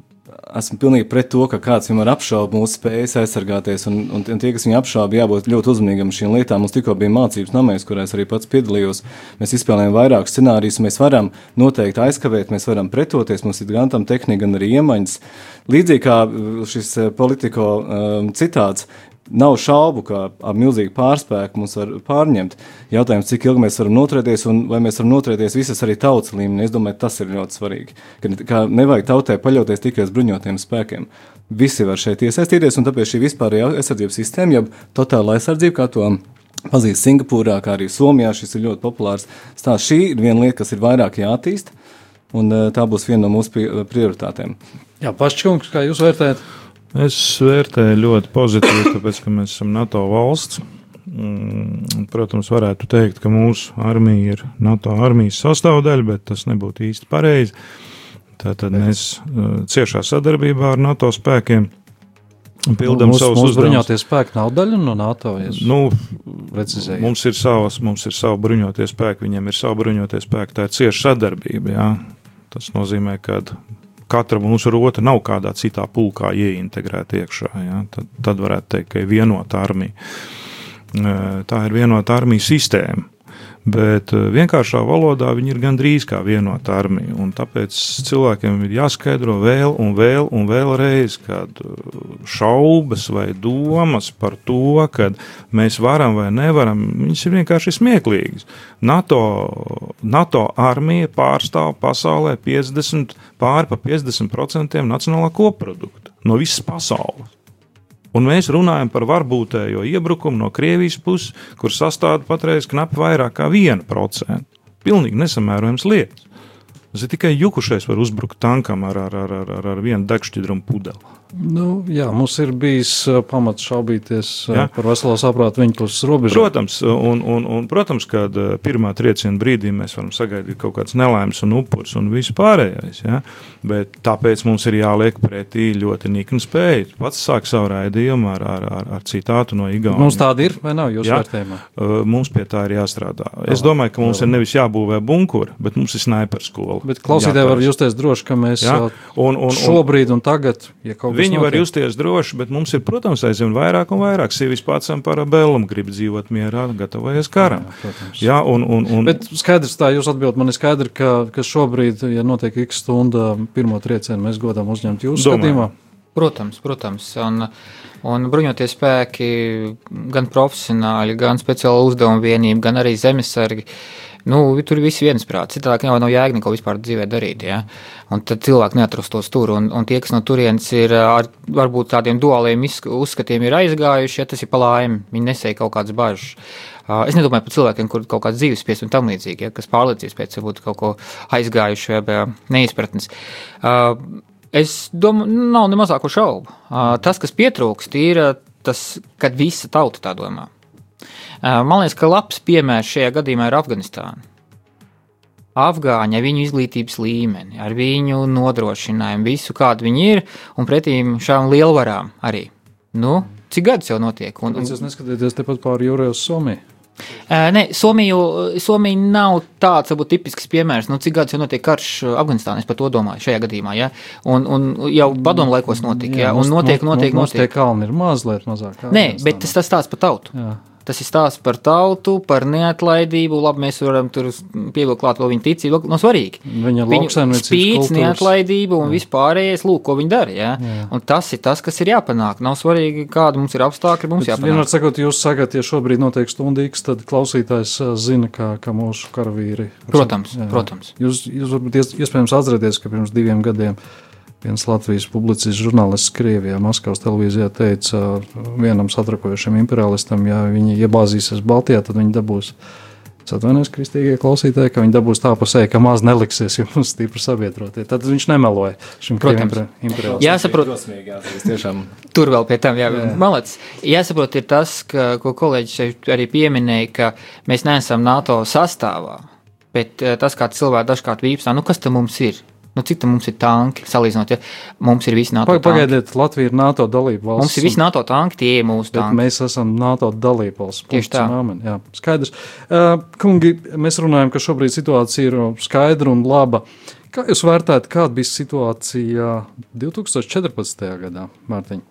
esmu pilnīgi pret to, ka kāds vienmēr apšauba mūsu spējas aizsargāties, un, un, un tie, kas viņu apšauba, jābūt ļoti uzmanīgam šīm lietām. Mums tikko bija mācības namēs, kurās arī pats piedalījos. Mēs izspēlējam vairākus scenārijus, mēs varam noteikti aizkavēt, mēs varam pretoties, mums ir gan tam tehnika, gan arī iemaņas. Līdzīgi kā šis politiko um, citāts, nav šaubu, ka ar milzīgu pārspēku mums var pārņemt. Jautājums, cik ilgi mēs varam noturēties un vai mēs varam noturēties visas arī tautas līmenī. Es domāju, tas ir ļoti svarīgi. Ka, ka nevajag tautai paļauties tikai uz bruņotiem spēkiem. Visi var šeit iesaistīties, un tāpēc šī vispārējā aizsardzības sistēma, jeb totāla aizsardzība, kā to pazīst Singapūrā, kā arī Somijā, šis ir ļoti populārs stāsts. Šī ir viena lieta, kas ir vairāk jāattīst, un tā būs viena no mūsu prioritātēm. Jā, Paškungs, kā jūs vērtējat? Es vērtēju ļoti pozitīvi, tāpēc, ka mēs esam NATO valsts. mm, protams, varētu teikt, ka mūsu armija ir NATO armijas sastāvdaļa, bet tas nebūtu īsti pareizi. Tātad mēs uh, ciešā sadarbībā ar NATO spēkiem pildām mūsu, savus mūsu uzdevumus. bruņotie spēki nav daļa no NATO. Nu, precizēju. mums ir savas, mums ir savu bruņotie spēki, viņiem ir savu bruņotie spēki, tā ir cieša sadarbība, jā. Tas nozīmē, ka katra mūsu rota nav kādā citā pulkā ieintegrēta iekšā, jā. Tad, tad varētu teikt, ka ir vienota armija. Tā ir vienota armija sistēma. Bet vienkāršā valodā viņi ir gandrīz kā vienota armija, un tāpēc cilvēkiem ir jāskaidro vēl un vēl un vēlreiz, kad šaubas vai domas par to, kad mēs varam vai nevaram, viņas ir vienkārši smieklīgas. NATO, NATO armija pārstāv pasaulē piecdesmit, pāri pa piecdesmit procentiem nacionālā koprodukta no visas pasaules. Un mēs runājam par varbūtējo iebrukumu no Krievijas puses, kur sastāv patreiz knapi vairāk kā viena procenta. Pilnīgi nesamērojams lietas. Tas ir tikai jukušais var uzbrukt tankam ar, ar, ar, ar, ar vienu degšķidrumu pudeli. Nu, jā, mums ir bijis uh, pamats šaubīties uh, Jā. par veselo saprātu viņa puses robežām. Protams, un, un, un, protams, kad uh, pirmā trieciena brīdī mēs varam sagaidīt kaut kāds nelaimes un upurs un visu pārējais, ja? Bet tāpēc mums ir jāliek pretī ļoti nikna spēja. Pats sāk savu raidījumu ar, ar, ar, ar citātu no Igaunijas. Mums tāda ir, vai nav jūsu vērtējumā? Uh, mums pie tā ir jāstrādā. Es domāju, ka mums ir nevis jābūvē bunkuri, bet mums ir snaiper skola. Bet klausītāji var justies droši, ka mēs Jā. uh, un, un, un, šobrīd un tagad, ja kaut kas Viņi var notiek. justies droši, bet mums ir, protams, aizvien vairāk un vairāk. Sivis pats par abellam grib dzīvot mierā, gatavojas karam. Jā, protams. Jā, un, un, un, Bet skaidrs tā, jūs atbildat, man ir skaidri, ka, ka šobrīd, ja notiek x stunda pirmo triecienu, mēs godām uzņemt jūsu Domāju. skatījumā. Protams, protams. Un, un bruņotie spēki, gan profesionāļi, gan speciāla uzdevuma vienība, gan arī zemesargi. Nu, tur ir viss viensprāts. Citādi jau nav jēga neko vispār dzīvē darīt. Ja? Un tad cilvēki neatrastos tur. Un, un tie, kas no turienes ir ar varbūt tādiem duāliem uzskatiem ir aizgājuši, ja tas ir pa laimi. Viņi nesēja kaut kādas bažas. Es nedomāju par cilvēkiem, kur kaut kāds dzīves spiest un tam līdzīgi, ja? Kas pārliecīs pēc varbūt kaut ko aizgājuši vai neizpratnes. Es domāju, nav ne mazāko šaubu. Tas, kas pietrūkst, ir tas, kad visa tauta tā domā. Man liekas, ka labs piemērs šajā gadījumā ir Afganistāna. Afgāņi ar viņu izglītības līmeni, ar viņu nodrošinājumu, visu kādu viņi ir, un pretīm šām lielvarām arī. Nu, cik gadus jau notiek? Un, Kāpēc jūs neskatieties tepat pāri jūrai uz Somiju? Nē, Somiju, Somija nav tāds, varbūt, tipisks piemērs. Nu, cik gadus jau notiek karš Afganistānā, es par to domāju šajā gadījumā, ja? Un, un jau padomu laikos notika, ja? Un notiek, notiek, mums notiek. Tie kalni ir mazliet mazāk. Nē, bet tas tas tāds par tautu. Jā. Tas ir stāsts par tautu, par neatlaidību. Labi, mēs varam tur pievilkt klāt vēl viņa ticību. No svarīgi. Viņa Viņu lauksaimniecības spīts, kultūras. neatlaidību un viss pārējais, lūk, ko viņi dara. Ja? Un tas ir tas, kas ir jāpanāk. Nav svarīgi, kāda mums ir apstākļi, mums Bet jāpanāk. vienmēr sakot, jūs sakat, ja šobrīd notiek stundīgs, tad klausītājs uh, zina, ka, ka mūsu karavīri. Protams, Jā. protams. Jūs, jūs varbūt ies- iespējams atcerieties, ka pirms diviem gadiem viens Latvijas publicists žurnālists Krievijā, Maskavas televīzijā teica vienam satrakojušam imperialistam, ja viņi iebāzīsies Baltijā, tad viņi dabūs, es atvainojos kristīgie klausītāji, ka viņi dabūs tā pusē, ka maz neliksies, jo mums stipri sabiedrotie. Tad viņš nemeloja šim Krievijam imperialistam. Jāsaprot, Tiešām. tur vēl pie tam, jā, malec. Jāsaprot ir tas, ka, ko kolēģis šeit arī pieminēja, ka mēs neesam NATO sastāvā, bet eh, tas, kā cilvēki dažkārt vīpstā, nu kas tam mums ir? Nu, cik tam mums ir tanki, salīdzinot, ja mums ir visi NATO tanki. Pagaidiet, Latvija ir NATO dalība valsts. Mums ir visi NATO tanki, tie ir mūsu Bet tanki. mēs esam NATO dalība valsts. Tieši tā. Amen, jā, skaidrs. Uh, kungi, mēs runājam, ka šobrīd situācija ir skaidra un laba. Kā jūs vērtējat, kāda bija situācija divi tūkstoši četrpadsmitajā gadā, Mārtiņ?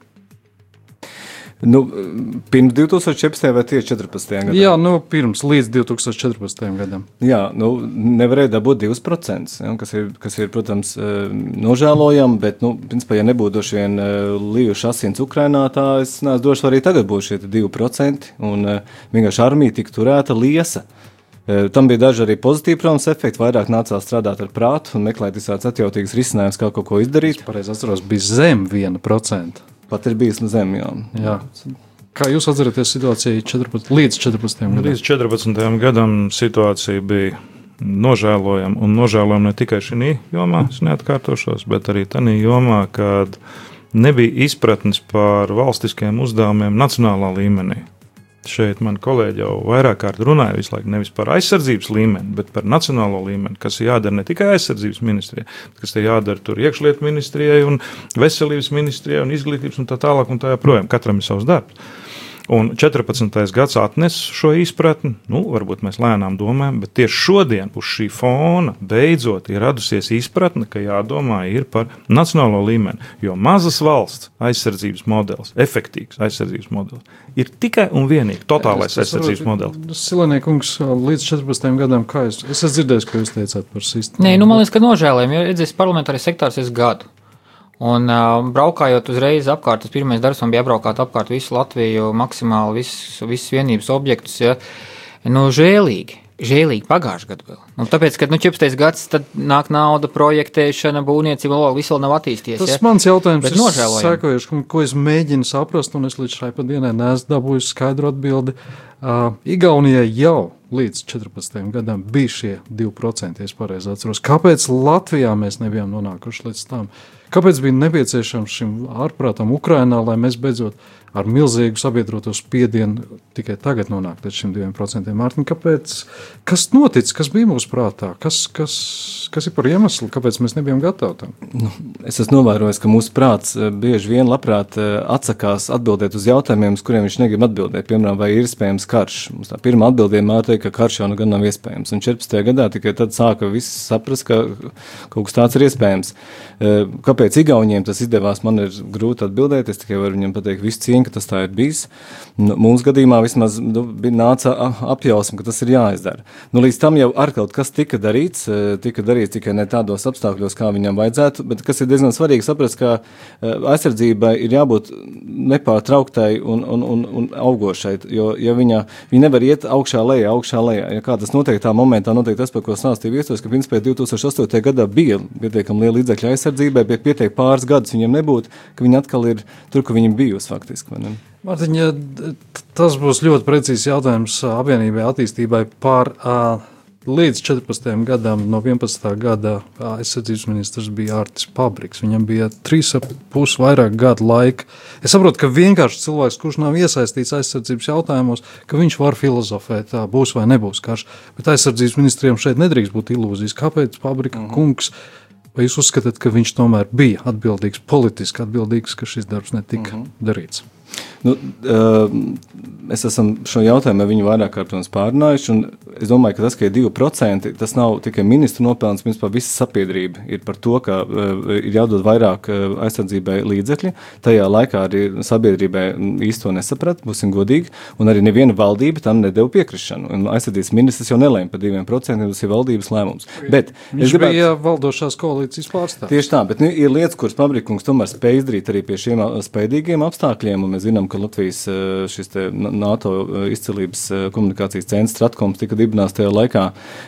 Nu, pirms divi tūkstoši četrpadsmitajā vai tieši četrpadsmitajā gadā? Jā, nu, pirms līdz divi tūkstoši četrpadsmitajam gadam. Jā, nu, nevarēja dabūt divus procentus, ja, kas, ir, kas ir, protams, nožēlojami, bet, nu, principā, ja nebūtu droši vien lijuši asins Ukrainā, tā es neesmu droši arī tagad būs šie divi procenti, un vienkārši armija tika turēta liesa. Tam bija daži arī pozitīvi, protams, efekti, vairāk nācās strādāt ar prātu un meklēt visāds atjautīgs risinājums, kā kaut ko izdarīt. Pareizi atceros, bija zem viena procenta. Pat ir bijis no zem, jā. Jā. Kā jūs atceraties situāciju četrpadsmit, līdz četrpadsmitajam gadam? Līdz četrpadsmitajam gadam situācija bija nožēlojama, un nožēlojama ne tikai šī jomā, es neatkārtošos, bet arī tādā jomā, kad nebija izpratnes par valstiskiem uzdevumiem nacionālā līmenī. šeit mani kolēģi jau vairāk kārt runāja visu laiku nevis par aizsardzības līmeni, bet par nacionālo līmeni, kas ir jādara ne tikai aizsardzības ministrijai, kas ir jādara tur iekšlietu ministrijai un veselības ministrijai un izglītības un tā tālāk un tā joprojām. Katram ir savs darbs. Un četrpadsmitais gads atnes šo izpratni, nu, varbūt mēs lēnām domājam, bet tieši šodien uz šī fona beidzot ir radusies izpratne, ka jādomā ir par nacionālo līmeni, jo mazas valsts aizsardzības modelis, efektīvs aizsardzības modelis, ir tikai un vienīgi totālais aizsardzības modelis. Silēniekungs, līdz četrpadsmitajam gadam, kā jūs, es esmu dzirdējis, ko jūs teicāt par sistēmu. Nē, nu, man liekas, ka nožēlējumi, jo, redzies, parlamentārais sektārs es gadu. Un uh, braukājot uzreiz apkārt, tas pirmais darbs man bija apbraukāt apkārt visu Latviju, maksimāli visus, visus vienības objektus, ja, nu, žēlīgi, žēlīgi pagājuši gadu vēl. Un tāpēc, kad, nu, četrpadsmitais gads, tad nāk nauda, projektēšana, būvniecība, viss vēl nav attīstījies. Tas ja? mans jautājums Bet ir sekojuši, ko es mēģinu saprast, un es līdz šai pa dienai neesmu dabūjusi skaidru atbildi. Uh, Igaunijai jau līdz četrpadsmitajam gadam bija šie divi procenti, es pareizi atceros. Kāpēc Latvijā mēs nebijām nonākuši līdz tam? Kāpēc bija nepieciešams šim ārprātam Ukrainā, lai mēs beidzot ar milzīgu sabiedroto spiedienu tikai tagad nonākt līdz šim diviem procentiem? Mārtiņ, kāpēc, kas notic, kas bija mūsu prātā? Kas, kas, kas ir par iemeslu, kāpēc mēs nebijām gatavi tam? Nu, es esmu novērojis, ka mūsu prāts bieži vien labprāt atsakās atbildēt uz jautājumiem, uz kuriem viņš negrib atbildēt. Piemēram, vai ir iespējams karš? Mums tā pirmā atbildība vienmēr teikt, ka karš jau nu gan nav iespējams. Un četrpadsmitajā gadā tikai tad sāka viss saprast, ka kaut kas tāds ir iespējams. Kāpēc Igauniem tas izdevās, man ir grūti atbildēt, es tikai varu viņam pateikt visu cieņu, ka tas tā ir bijis. Nu, mūsu gadījumā vismaz nu, nāca apjausma, ka tas ir jāizdara. Nu, līdz tam jau ar kaut kas tika darīts, tika darīts tikai ne tādos apstākļos, kā viņam vajadzētu, bet kas ir diezgan svarīgi saprast, ka aizsardzībai ir jābūt nepārtrauktai un, un, un, un augošai, jo ja viņa, viņa nevar iet augšā lejā, augšā lejā. Ja kā tas notiek tā momentā, notiek tas, par ko stāstīja viestos, ka principā divi tūkstoši astotajā gadā bija pietiekami liela līdzekļa aizsardzībai, bet pietiek pāris gadus viņiem nebūtu, ka viņi atkal ir tur, kur viņi bijusi faktiski. Vai ne? Mārtiņa, tas būs ļoti precīzs jautājums apvienībai attīstībai par uh, līdz četrpadsmitajam gadam, no vienpadsmitā gada uh, aizsardzības ministrs bija Ārtis Pabriks. Viņam bija trīs ap pus vairāk gadu laika. Es saprotu, ka vienkārši cilvēks, kurš nav iesaistīts aizsardzības jautājumos, ka viņš var filozofēt, tā būs vai nebūs karš. Bet aizsardzības ministriem šeit nedrīkst būt ilūzijas. Kāpēc Pabrika uh-huh. kungs? Vai jūs uzskatāt, ka viņš tomēr bija atbildīgs, politiski atbildīgs, ka šis darbs netika uh-huh. darīts? Nu, uh, es esmu šo jautājumu viņu vairāk kārtums pārunājuši, un es domāju, ka tas, ka ir divi procenti, tas nav tikai ministru nopelns, principā visa sabiedrība ir par to, ka uh, ir jādod vairāk uh, aizsardzībai līdzekļi. Tajā laikā arī sabiedrībai īsti to nesaprat, būsim godīgi, un arī neviena valdība tam nedeva piekrišanu. Un aizsardzības ministrs jau nelēma par diviem procentiem, tas ir valdības lēmums. Bet viņš es gribētu, bija valdošās koalīcijas pārstāvs. Tieši tā, bet nu, ir lietas, kuras Pabrikungs tomēr spēj izdarīt arī pie šiem spēdīgiem apstākļiem, un mēs zinām, ka Latvijas šis te NATO izcilības komunikācijas centrs Stratkoms tika dibināts tajā laikā.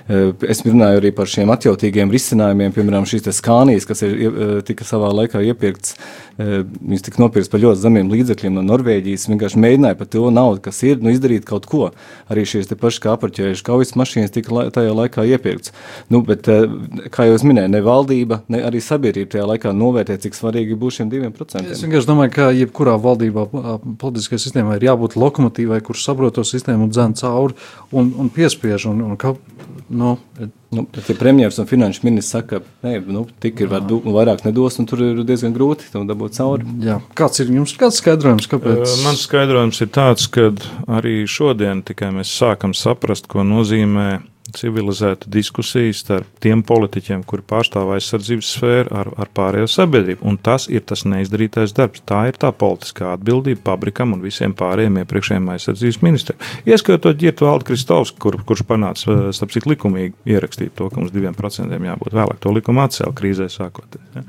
Es runāju arī par šiem atjautīgiem risinājumiem, piemēram, šīs te skānijas, kas ir tika savā laikā iepirkts, viņas tika nopirkts par ļoti zemiem līdzekļiem no Norvēģijas, vienkārši mēģināja par to naudu, kas ir, nu izdarīt kaut ko. Arī šīs te paši kā apraķējuši kaujas mašīnas tika tajā laikā iepirkts. Nu, bet, kā jau es minēju, ne valdība, ne arī sabiedrība tajā laikā novērtē, cik svarīgi būs šiem diviem procentiem. Es vienkārši domāju, ka jebkurā valdībā politiskajai sistēmai ir jābūt lokomotīvai, kurš saprot to sistēmu un dzen cauri un, un piespiež. Un, un ka, nu, nu, ja premjers un finanšu ministrs saka, ne, nu, tik ir var, vairāk nedos, un tur ir diezgan grūti tam dabūt cauri. Jā. Kāds ir jums kāds skaidrojums? Kāpēc? Mans skaidrojums ir tāds, ka arī šodien tikai mēs sākam saprast, ko nozīmē civilizēta diskusija starp tiem politiķiem, kuri pārstāv aizsardzības sfēru ar, ar pārējo sabiedrību. Un tas ir tas neizdarītais darbs. Tā ir tā politiskā atbildība Pabrikam un visiem pārējiem iepriekšējiem aizsardzības ministriem. Ieskatot Ģirtu Valdi Kristovs, kur, kurš panāca, starp citu, likumīgi ierakstīt to, ka mums diviem procentiem jābūt. Vēlāk to likumu atcēla krīzē sākoties. Ja.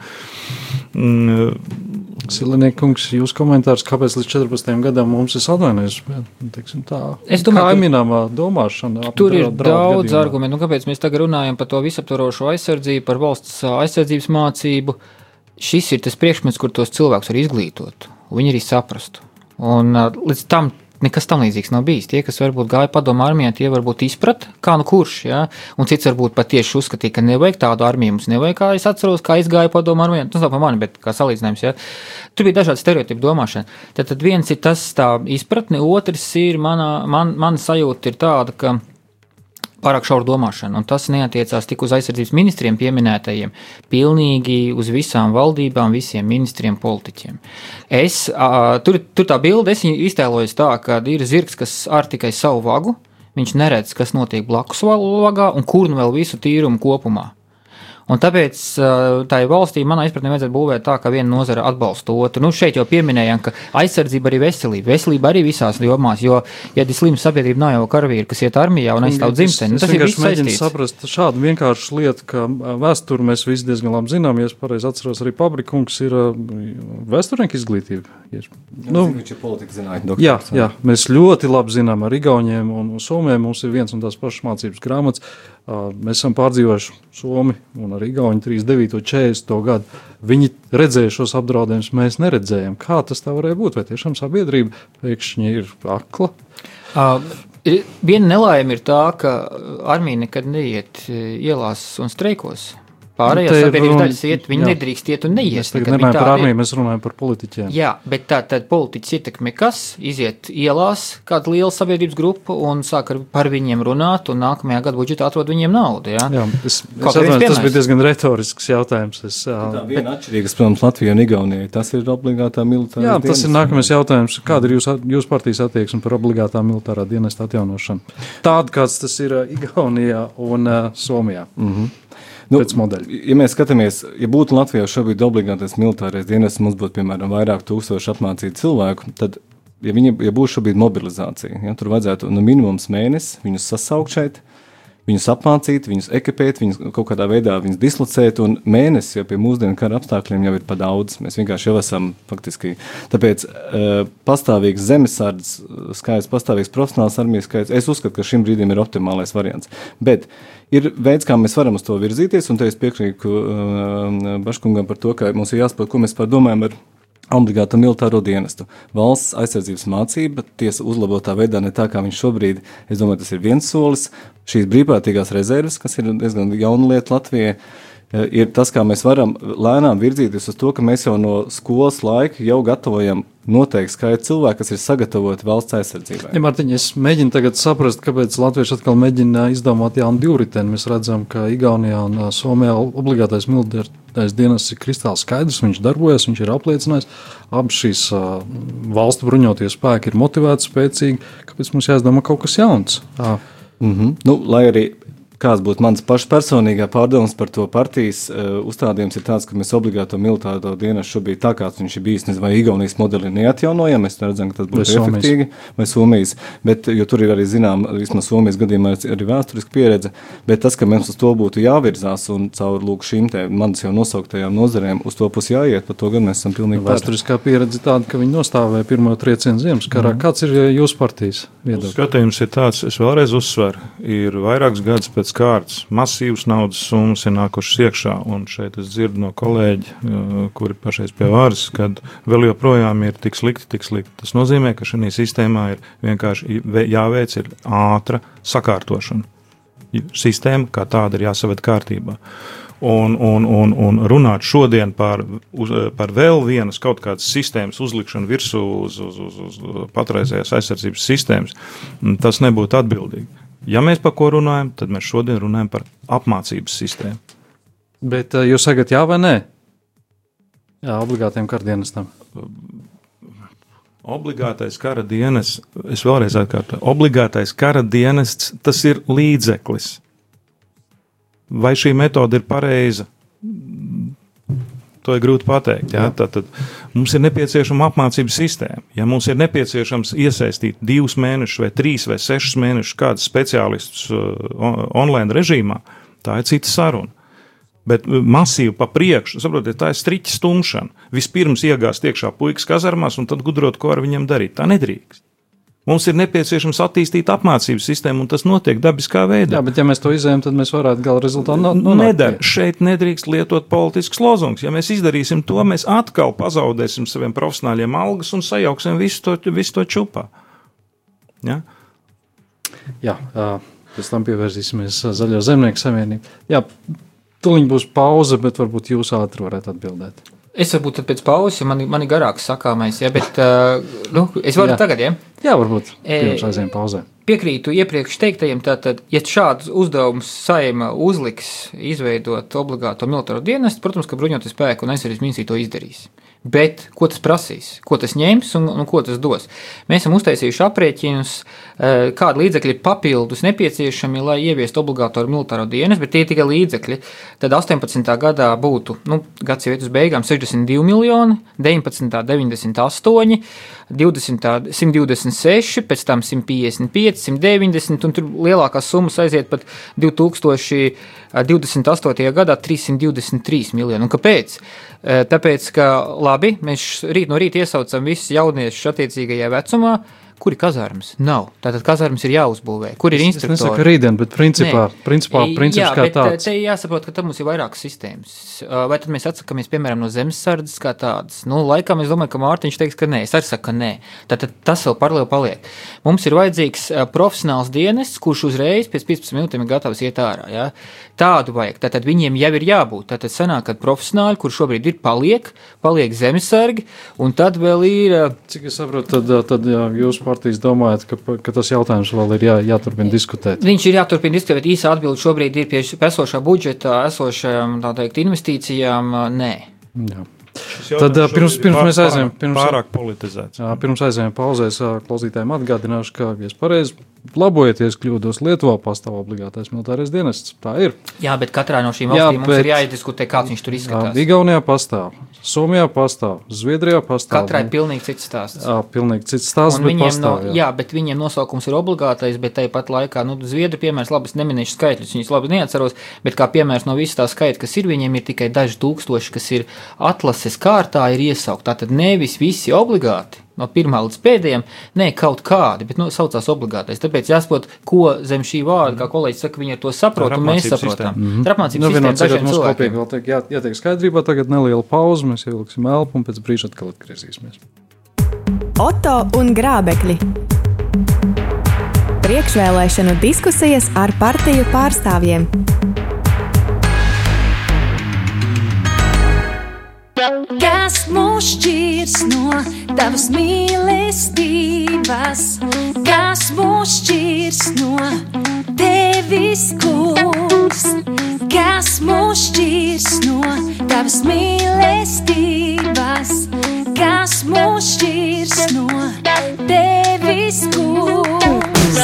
Mm, Silēniekungs, jūs komentārs, kāpēc līdz četrpadsmitajam gadam mums ir atvainojis, teiksim tā, es domāju, kaimināmā domāšana. Tur ir daudz argumentu, nu, kāpēc mēs tagad runājam par to visaptvarošo aizsardzību, par valsts aizsardzības mācību. Šis ir tas priekšmets, kur tos cilvēkus var izglītot, un viņi arī saprastu. Un līdz tam nekas tam līdzīgs nav bijis. Tie, kas varbūt gāja padomu armijā, tie varbūt izprat, kā nu kurš, ja? Un cits varbūt pat tieši uzskatīja, ka nevajag tādu armiju, mums nevajag, kā es atceros, kā izgāja padomu armijā, tas nav pa mani, bet kā salīdzinājums, ja? Tur bija dažādi stereotipi domāšana. Tad, tad viens ir tas tā izpratne, otrs ir, mana, man, man sajūta ir tāda, ka pārāk šaura domāšana, un tas neatiecās tik uz aizsardzības ministriem pieminētajiem, pilnīgi uz visām valdībām, visiem ministriem, politiķiem. Es, a, tur, tur tā bilde, es viņu iztēlojos tā, ka ir zirgs, kas ar tikai savu vagu, viņš neredz, kas notiek blakus vagā, un kur nu vēl visu tīrumu kopumā. Un tāpēc tā valstī manā izpratnē vajadzētu būvēt tā, ka viena nozara atbalsta otru. Nu, šeit jau pieminējām, ka aizsardzība arī veselība. Veselība arī visās jomās, jo, ja ir slima sabiedrība, nav jau karavīri, kas iet armijā un aizstāv dzimteni. Tas ir viss saistīts. Es mēģinu saprast šādu vienkāršu lietu, ka vēsturi mēs visi diezgan labi zinām. Ja es pareizi atceros, arī Pabrikungs ir vēsturnieka izglītība. Nu, viņš ir politika zinātņu doktors. Jā, jā, mēs ļoti labi zinām ar Igauniem un Somiem. Mums ir viens un tās pašas mācības grāmatas. Mēs esam pārdzīvojuši Somi un arī Igauni trīsdesmit devīto un četrdesmito gadu. Viņi redzēja šos apdraudējumus, mēs neredzējām. Kā tas tā varēja būt? Vai tiešām sabiedrība pēkšņi ir akla? Uh, viena nelaime ir tā, ka armija nekad neiet ielās un streikos. Pārējās sabiedrības daļas iet, viņi jā. nedrīkst iet un neies. Mēs tagad nerunājam par armiju, mēs runājam par politiķiem. Jā, bet tā tad politiķis ietekme kas? Iziet ielās kāda liela sabiedrības grupa un sāk ar, par viņiem runāt un nākamajā gada budžetā atrod viņiem naudu. Jā, jā es, es atvainojos, tas bija diezgan retorisks jautājums. Es, tā viena atšķirīgas, protams, Latvijai un Igaunijai, tas ir obligātā militārā jā, dienesta. Tas ir nākamais jautājums. Kāda ir jūs, jūs partijas attieksme par obligātā militārā dienesta atjaunošanu? Tāda, kāds tas ir Igaunijā un uh, Somijā. Mhm. Nu, ja mēs skatāmies, ja būtu Latvijā šobrīd obligātais militārais dienests, mums būtu, piemēram, vairāk tūkstoši apmācītu cilvēku, tad, ja, viņa, ja būtu šobrīd mobilizācija, ja, tur vajadzētu no minimums mēnesi viņus sasaukt šeit, viņus apmācīt, viņus ekipēt, viņus kaut kādā veidā viņus dislocēt, un mēnesis jau pie mūsdienu kara apstākļiem jau ir pa daudz. Mēs vienkārši jau esam faktiski, tāpēc uh, pastāvīgs zemesardzes skaits, pastāvīgs profesionāls armijas skaits, es uzskatu, ka šim brīdim ir optimālais variants. Bet ir veids, kā mēs varam uz to virzīties, un te es piekrītu uh, Baškungam par to, ka mums ir jāsaprot, ko mēs par domājam ar obligātu militāro dienestu. Valsts aizsardzības mācība tiesa uzlabotā veidā ne tā, kā viņš šobrīd, es domāju, tas ir viens solis. Šīs brīvprātīgās rezerves, kas ir diezgan jauna lieta Latvijai, ir tas, kā mēs varam lēnām virzīties uz to, ka mēs jau no skolas laika jau gatavojam noteikti skaitu cilvēku, kas ir sagatavoti valsts aizsardzībai. Ja, Mārtiņ, es mēģinu tagad saprast, kāpēc latvieši atkal mēģina izdomāt jaunu divriteni. Mēs redzam, ka Igaunijā un Somijā obligātais militārais dienests ir kristāli skaidrs, viņš darbojas, viņš ir apliecinājis. Abas šīs uh, valstu bruņotie spēki ir motivēti, spēcīgi. Kāpēc mums jāizdomā kaut kas jauns? Uh, Mm-hmm. Nu, lai arī kāds būtu mans pašs personīgā pārdoms par to partijas uh, uzstādījums ir tāds, ka mēs obligāto militāro dienestu šobrīd tā, kāds viņš ir bijis, nezinu, vai Igaunijas modeli neatjaunojam, mēs redzam, ka tas būtu efektīgi, vai Somijas, bet, jo tur ir arī zinām, vismaz Somijas gadījumā ir arī vēsturiska pieredze, bet tas, ka mums uz to būtu jāvirzās un caur lūk šīm te manas jau nosauktajām nozarēm uz to pusi jāiet, par to gan mēs esam pilnīgi pār. Vēsturiskā pieredze tāda, ka viņi nostāvēja pirmo triecienu Ziemasskarā. Mm. Kāds ir jūsu partijas viedoklis? Skatījums ir tāds, es vēlreiz uzsveru, ir vairākus gadus pēc kārtas masīvas naudas summas ir nākušas iekšā, un šeit es dzirdu no kolēģi, kuri pašais pie varas, kad vēl joprojām ir tik slikti, tik slikti. Tas nozīmē, ka šajā sistēmā ir vienkārši jāveic ir ātra sakārtošana. Sistēma kā tāda ir jāsaved kārtībā. Un, un, un, un runāt šodien par, uz, par vēl vienas kaut kādas sistēmas uzlikšanu virsū uz, uz, uz, uz patreizējās aizsardzības sistēmas, tas nebūtu atbildīgi. Ja mēs par ko runājam, tad mēs šodien runājam par apmācības sistēmu. Bet uh, jūs sakat jā vai nē? Jā, obligātiem kardienestam. Obligātais kara dienests, es vēlreiz atkārtoju, obligātais kara dienests, tas ir līdzeklis. Vai šī metode ir pareiza? To ir grūti pateikt. Jā? Tātad mums ir nepieciešama apmācības sistēma. Ja mums ir nepieciešams iesaistīt divus mēnešus vai trīs vai sešus mēnešus kādus speciālistus uh, online režīmā, tā ir cita saruna. Bet masīvi pa priekšu, saprotiet, tā ir striķa stumšana. Vispirms iegāst iekšā puikas kazarmās un tad gudrot, ko ar viņiem darīt. Tā nedrīkst. Mums ir nepieciešams attīstīt apmācības sistēmu, un tas notiek dabiskā veidā. Jā, bet ja mēs to izējam, tad mēs varētu gala rezultātu nonākt. Nedara. Šeit nedrīkst lietot politisks lozungs. Ja mēs izdarīsim to, mēs atkal pazaudēsim saviem profesionāļiem algas un sajauksim visu to, visu to čupā. Ja? Jā, pēc tam pievērsīsimies Zaļo zemnieku savienību. Jā, tuliņ būs pauze, bet varbūt jūs ātri varētu atbildēt. Es varbūt tad pēc pauzes, jo man, man ir garāks sakāmais, ja, bet uh, nu, es varu Jā. tagad, ja? Jā, varbūt pirms aiziem pauzē. Piekrītu iepriekš teiktajiem, tātad, ja šādus uzdevumus Saeima uzliks izveidot obligāto militāro dienestu, protams, ka bruņotie spēki un aizsardzības ministrija to izdarīs. Bet ko tas prasīs, ko tas ņems un, un ko tas dos? Mēs esam uztaisījuši aprēķinus, kādi līdzekļi papildus nepieciešami, lai ieviestu obligāto militāro dienestu, bet tie tikai līdzekļi. Tad astoņpadsmitā gadā būtu, nu, gads jau iet uz beigām, sešdesmit divi miljoni, deviņpadsmitā deviņdesmit astoņi, divdesmitā simt divdesmit seši, pēc tam simt piecdesmit pieci, simt deviņdesmit, un tur lielākās summas aiziet pat divi tūkstoši divdesmit astotajā gadā trīssimt divdesmit trīs miljoni. Un kāpēc? Tāpēc, ka labi, mēs rīt no rīta iesaucam visus jauniešus attiecīgajā vecumā, kuri kazarmas? Nav. Tātad kazarmas ir jāuzbūvē. Kur ir instruktori? Es nesaku rītdien, bet principā, Nē. principā princips Jā, kā bet tāds. Te jāsaprot, ka tam mums ir vairākas sistēmas. Vai tad mēs atsakamies, piemēram, no zemesardzes kā tādas? Nu, laikam es domāju, ka Mārtiņš teiks, ka nē. Es arī saku, ka nē. Tātad tas vēl paralēli paliek. Mums ir vajadzīgs profesionāls dienests, kurš uzreiz pēc piecpadsmit minūtēm ir gatavs iet ārā. Ja? Tādu vajag. Tātad viņiem jau ir jābūt. Tātad sanāk, kad profesionāļi, kur šobrīd ir, paliek, paliek zemesargi, un tad vēl ir... Cik es saprotu, tad, tad jā, jūs partijas domājat, ka, ka tas jautājums vēl ir jā, jāturpina diskutēt. Viņš ir jāturpina diskutēt, bet īsa atbilde šobrīd ir pie esošā budžeta, esošajām, tā teikt, investīcijām, nē. Jā. Tad pirms, pirms mēs aizējām, pirms, pārāk politizēts. Jā, pirms aizējām pauzēs, klausītājiem atgādināšu, ka, ja es pareizi labojieties, kļūdos, Lietuvā pastāv obligātais militārais dienests. Tā ir. Jā, bet katrā no šīm valstīm jā, mums ir jāizdiskutē, kāds viņš tur izskatās. Jā, Igaunijā pastāv, Somijā pastāv, Zviedrijā pastāv. Katrai pilnīgi cits stāsts. Jā, pilnīgi cits stāsts, un bet pastāv. No, jā. jā, bet viņiem nosaukums ir obligātais, bet tāpat laikā, nu, Zviedri piemērs, labi, es neminēšu skaitļus, viņus labi neatceros, bet kā piemērs no visas tā skaita, kas ir, viņiem ir tikai daži tūkstoši, kas ir atlases kārtā, ir iesaukt. Tātad nevis visi obligāti. No pirmā līdz pēdējiem, ne kaut kādi, bet nu, saucās obligātais. Tāpēc jāsaprot, ko zem šī vārda, kā kolēģis saka, viņi ar to saprot, un mēs saprotam. Mm-hmm. Trapmācības nu, sistēma dažiem mums cilvēkiem. Kopīgi vēl tiek jā, jātiek skaidrībā, tagad neliela pauze, mēs ievilksim elpu un pēc brīža atkal atgriezīsimies. Oto un Grābekļi. Priekšvēlēšanu diskusijas ar partiju pārstāvjiem. Kas mūs šķirs no tavas mīlestības, kas mūs šķirs no tevis, kungs, kas mūs šķirs no tavas mīlestības, kas mūs šķirs no tevis, kungs.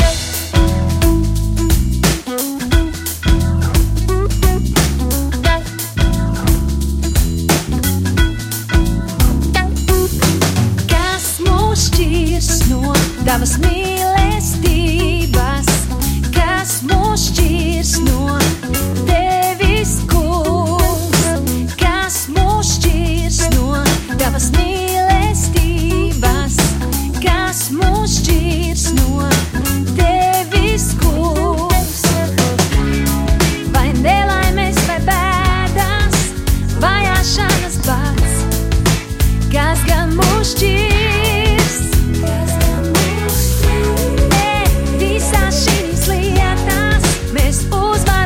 Tavas mīlestības, kas mūs šķirs no tevis, kungs, kas mūs šķirs no tavas mīlestības, kas mūs šķirs no tevis, kungs. Vai nelaimes, vai bēdas, vajāšanas bats, kas gan mūs šķirs? Visās šīs lietās mēs uzvarēsim.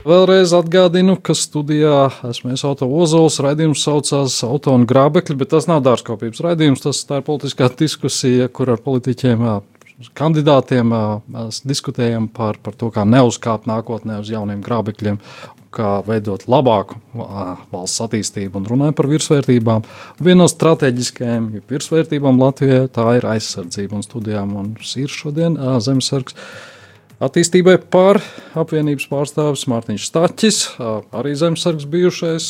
Vēlreiz atgādinu, ka studijā esmu es Auto Ozols, raidījums saucās Auto un grābekļi, bet tas nav dārzkopības raidījums, tas tā ir politiskā diskusija, kur ar politiķiem, kandidātiem diskutējam par, par to, kā neuzkāpt nākotnē uz jauniem grābekļiem, kā veidot labāku valsts attīstību un runājam par virsvērtībām. Viena no strateģiskajām virsvērtībām Latvijā tā ir aizsardzība un studijām, un ir šodien Zemesargs attīstībai par apvienības pārstāvis Mārtiņš Staķis, arī Zemesargs bijušais,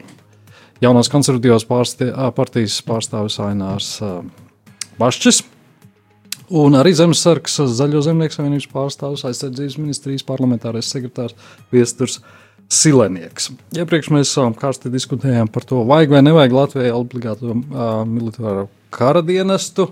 jaunās konservatīvās partijas pārstāvis Ainārs Bašķis, un arī Zemesargs Zaļo zemnieku savienības pārstāvis, aizsardzības ministrijas parlamentārais sekretārs Viesturs Silenieks. Iepriekš mēs karsti diskutējām par to, vajag vai nevajag Latvijai obligāto militāro kara dienestu.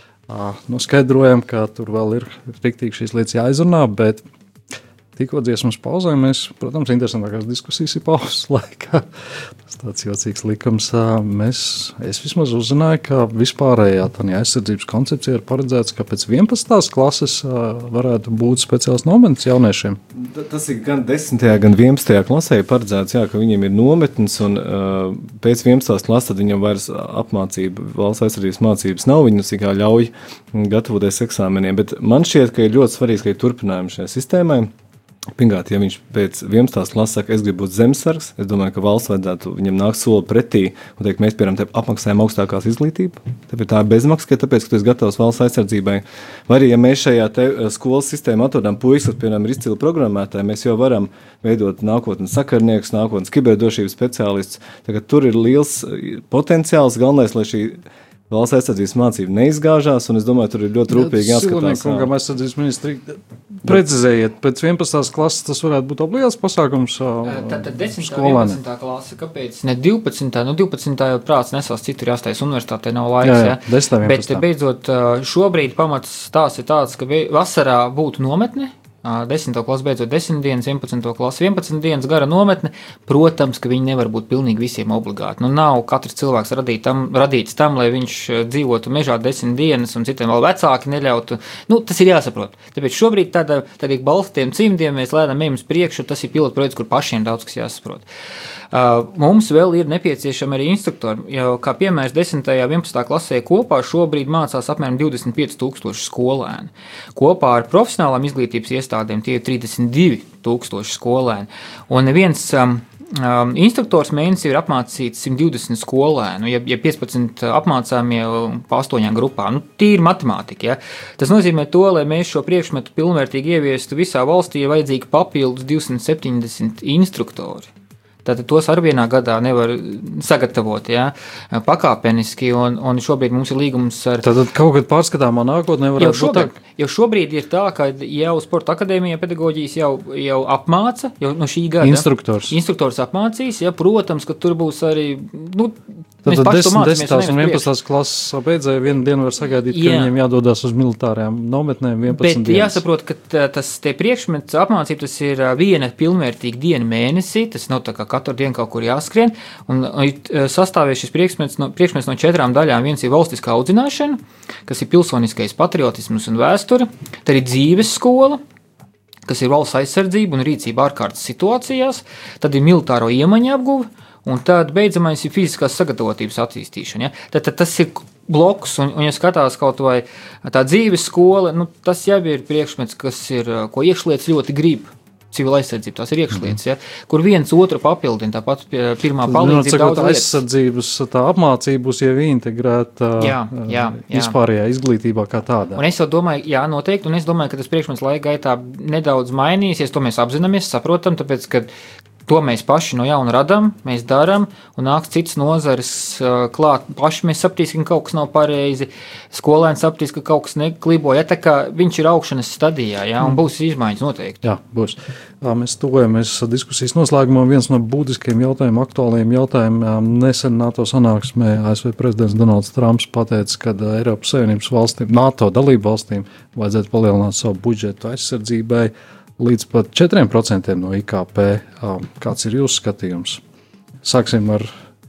Nu, skaidrojam, ka tur vēl ir riktīgi šīs lietas jāizrunā, bet tikko dziesmas pauzē, mēs, protams, interesantākās diskusijas ir pauzes laikā. Tas tāds jocīgs likums. Mēs, es vismaz uzzināju, ka vispārējā tādā aizsardzības koncepcija ir paredzēts, ka pēc vienpadsmitās klases varētu būt speciāls nometnes jauniešiem. Tas ir gan desmitajā, gan vienpadsmitajā klasē paredzēts, jā, ka viņiem ir nometnes, un uh, pēc vienpadsmitās klases tad viņam vairs apmācība, valsts aizsardzības mācības nav, viņus tikai ļauj gatavoties eksāmeniem, bet man šķiet, ka ir ļoti svarīgs, ka ir turpinājumi šajā sistēmai. Pirmkārt, ja viņš pēc vienpadsmitās klases saka, es gribu būt Zemesargs, es domāju, ka valsts vajadzētu viņam nākt soli pretī un teikt, mēs, piemēram, apmaksājam augstākās izglītību. Tāpēc tā ir bezmaksas, ka tāpēc, ka tu esi gatavs valsts aizsardzībai. Vai arī, ja mēs šajā te skolas sistēmā atrodam puikas, kas, piemēram, ir izcili programmētāji, mēs jau varam veidot nākotnes sakarnieks, nākotnes kiberdrošības speciālists. Tagad tur ir liels potenciāls, galvenais, lai šī valsts aizsardzības mācība neizgāžās, un es domāju, tur ir ļoti rūpīgi jāskatās. Silniekungam aizsardzības ministri, precizējiet, pēc vienpadsmitās klases tas varētu būt obligāts pasākums skolēniem. Tātad desmitā, vienpadsmitā klase, kāpēc ne divpadsmitā? Nu, divpadsmitā jau prāts nesās citur jāstājas universitātē, nav laiks, jā. jā. desmitā, Bet beidzot, šobrīd pamats tās ir tāds, ka vasarā būtu nometne, desmito klasu beidzot desmit dienas, vienpadsmito klasu vienpadsmit dienas gara nometne, protams, ka viņi nevar būt pilnīgi visiem obligāti. Nu, nav katrs cilvēks radīt tam, radīts tam, lai viņš dzīvotu mežā desmit dienas un citiem vēl vecāki neļautu. Nu, tas ir jāsaprot. Tāpēc šobrīd tādā, tādā balstiem cimdiem mēs lēnām ejam uz priekšu, tas ir pilotprojekts, kur pašiem daudz kas jāsaprot. Uh, mums vēl ir nepieciešami arī instruktori, jo, kā piemērs, desmitajā, vienpadsmitā klasē kopā šobrīd mācās apmēram divdesmit pieci tūkstoši skolēni. Kopā ar profesionālām izglītības iestādēm tie ir trīsdesmit divi tūkstoši skolēni. Un neviens um, um, instruktors mēnesī ir apmācīts simt divdesmit skolēnu, ja, ja piecpadsmit apmācāmie pa astoņām grupām. Nu, tīri matemātika, ja. Tas nozīmē to, lai mēs šo priekšmetu pilnvērtīgi ieviestu visā valstī, ir vajadzīgi papildus divsimt septiņdesmit instruktori. Tātad tos ar vienā gadā nevar sagatavot, ja, pakāpeniski, un, un šobrīd mums ir līgums ar... Tātad kaut kad pārskatāmā nākotnē varētu būt tā? Jau šobrīd ir tā, ka jau Sporta akadēmijā pedagoģijas jau, jau apmāca, jau no šī gada... Instruktors. Instruktors apmācīs, ja, protams, ka tur būs arī... Nu, Tātad desmitās un vienpadsmitās klases beidzēja vienu dienu var sagaidīt, ka jā. Viņiem jādodās uz militārajām nometnēm vienpadsmit Bet dienas. Jāsaprot, ka tas tie priekšmets apmācība, tas ir viena pilnvērtīga diena mēnesī, tas nav tā kā katru dienu kaut kur jāskrien, un sastāvēs šis priekšmets no, priekšmets no četrām daļām. Viens ir valstiskā audzināšana, kas ir pilsoniskais patriotisms un vēsture, tad ir dzīves skola, kas ir valsts aizsardzība un rīcība ārkārtas situācijās, tad ir militāro iemaņu apguve, un tad beidzamais ir fiziskās sagatavotības attīstīšana. Ja? Tad, tad tas ir bloks, un, un ja skatās kaut vai tā dzīves skola, nu, tas jau ir priekšmets, kas ir, ko iekšlietas ļoti grib. Civila aizsardzība, tās ir iekšlietas, ja? Kur viens otru papildina, tāpat pirmā palīdzība daudz lietas. Aizsardzības tā apmācība būs jau integrēta jā, jā, jā. vispārējā izglītībā kā tādā. Un es jau domāju, jā, noteikti, un es domāju, ka tas priekšmets laika gaitā nedaudz mainīsies, to mēs apzināmies, saprotam, tāpēc, ka to mēs paši no jauna radām, mēs darām, un nāks cits nozares uh, klāt. Paši mēs sapratīsim, ka kaut kas nav pareizi, skolēns sapratīs, ka kaut kas neklibo, ja tā kā viņš ir augšanas stadijā, ja, un būs izmaiņas noteikti. Jā, būs. Mēs tuvojamies diskusijas noslēgumā. Viens no būtiskiem jautājumiem, aktuāliem jautājumiem, nesen NATO sanāksmē A S V prezidents Donalds Trumps pateica, ka Eiropas Savienības valstīm, NATO dalību valstīm vajadzētu palielināt savu budžetu aizsardzībai līdz pat četriem procentiem no I K P. Kāds ir jūsu skatījums? Sāksim ar,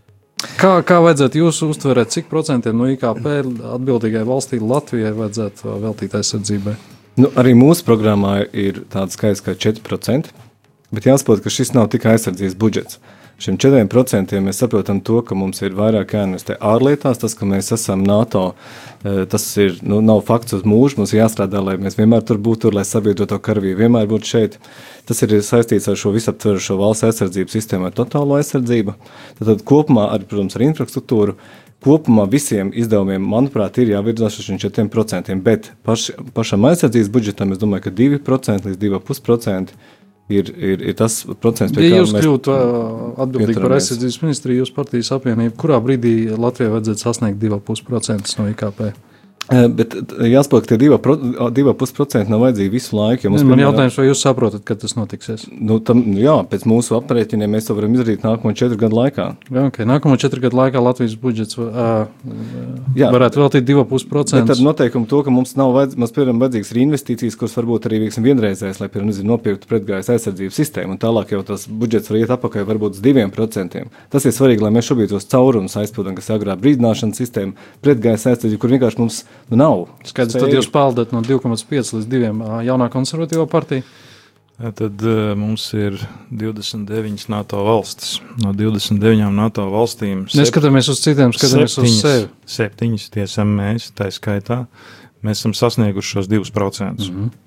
kā, kā vajadzētu jūs uztverēt, cik procentiem no I K P atbildīgai valstī Latvijai vajadzētu veltīt aizsardzībai? Nu, arī mūsu programmā ir tāds skaits kā četri procenti. Bet jāsaprot, ka šis nav tikai aizsardzības budžets. Šiem četriem procentiem mēs saprotam to, ka mums ir vairāk jāinvestē ārlietās, tas, ka mēs esam NATO, tas ir, nu, nav fakts uz mūžu, mums jāstrādā, lai mēs vienmēr tur būtu, lai sabiedroto karavīru vienmēr būtu šeit. Tas ir saistīts ar šo visaptverošo valsts aizsardzības sistēmu, ar totālo aizsardzību. Tad kopumā, ar, protams, ar infrastruktūru, kopumā visiem izdevumiem, manuprāt, ir jāvirzās uz šiem četriem procentiem, bet paš, pašam aizsardzības budžetam, es domāju, ka divi procenti līdz divi komats pieci procenti Ir, ir, ir tas procents, pie ja kā jūs mēs kļūtu atbildīgi par aizsardzības ministriju, jūs partijas apvienību, kurā brīdī Latvijai vajadzētu sasniegt divi komats pieci procenti no I K P? Bet jāsaprot, ka tie divi komats pieci procenti nav vajadzīgi visu laiku. Ja Man piemēram, jautājums, vai jūs saprotat, kad tas notiksies? Nu, tam, jā, pēc mūsu aprēķiniem mēs to varam izdarīt nākamo četru gadu laikā. Jā, okay. Nākamo četru gadu laikā Latvijas budžets uh, varētu veltīt divi komats pieci procenti. Bet tad noteikumi to, ka mums nav vajadz, mums, piemēram, vajadzīgs ir investīcijas, kuras varbūt arī veiksim vienreizēs, lai, piemēram, nezinu, nopirktu pretgājas aizsardzības sistēmu, un tālāk jau tas budžets var iet apakaļ varbūt uz diviem procentiem. Tas ir svarīgi, lai mēs šobrīd tos caurumus aizpildām, kas agrā brīdināšanas sistēma, pretgājas aizsardzība, kur vienkārši mums nu, nav. Skaidrs, tad jūs peldat no divi komats pieci līdz diviem jaunā konservatīvā partija? Tad uh, mums ir divdesmit deviņas NATO valstis. No divdesmit deviņām NATO valstīm neskatāmies uz citiem, skatāmies uz sevi. Septiņas tiesam mēs, tā skaitā, mēs esam sasnieguši šos divus procentus. Mm-hmm.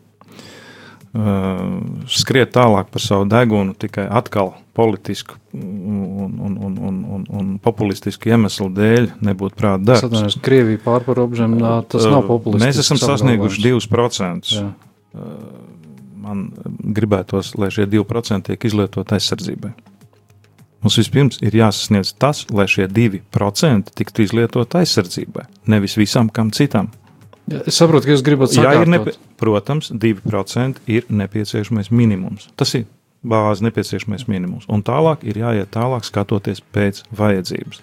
Uh, skriet tālāk par savu degunu tikai atkal politisku un, un, un, un, un, un populistisku iemeslu dēļ nebūtu prāta darbs. Es atvainojos, Krievija pār par robežām, tas uh, nav populistisks. Mēs esam sasnieguši divus procentus. Uh, man gribētos, lai šie divi procenti tiek izlietot aizsardzībai. Mums vispirms ir jāsasniedz tas, lai šie divi procenti tiktu izlietot aizsardzībai, nevis visam kam citam. Es saprotu, ka jūs gribat sakārtot. Jā, nepie... Protams, divi procenti ir nepieciešamais minimums. Tas ir bāzi nepieciešamais minimums. Un tālāk ir jāiet tālāk, skatoties pēc vajadzības.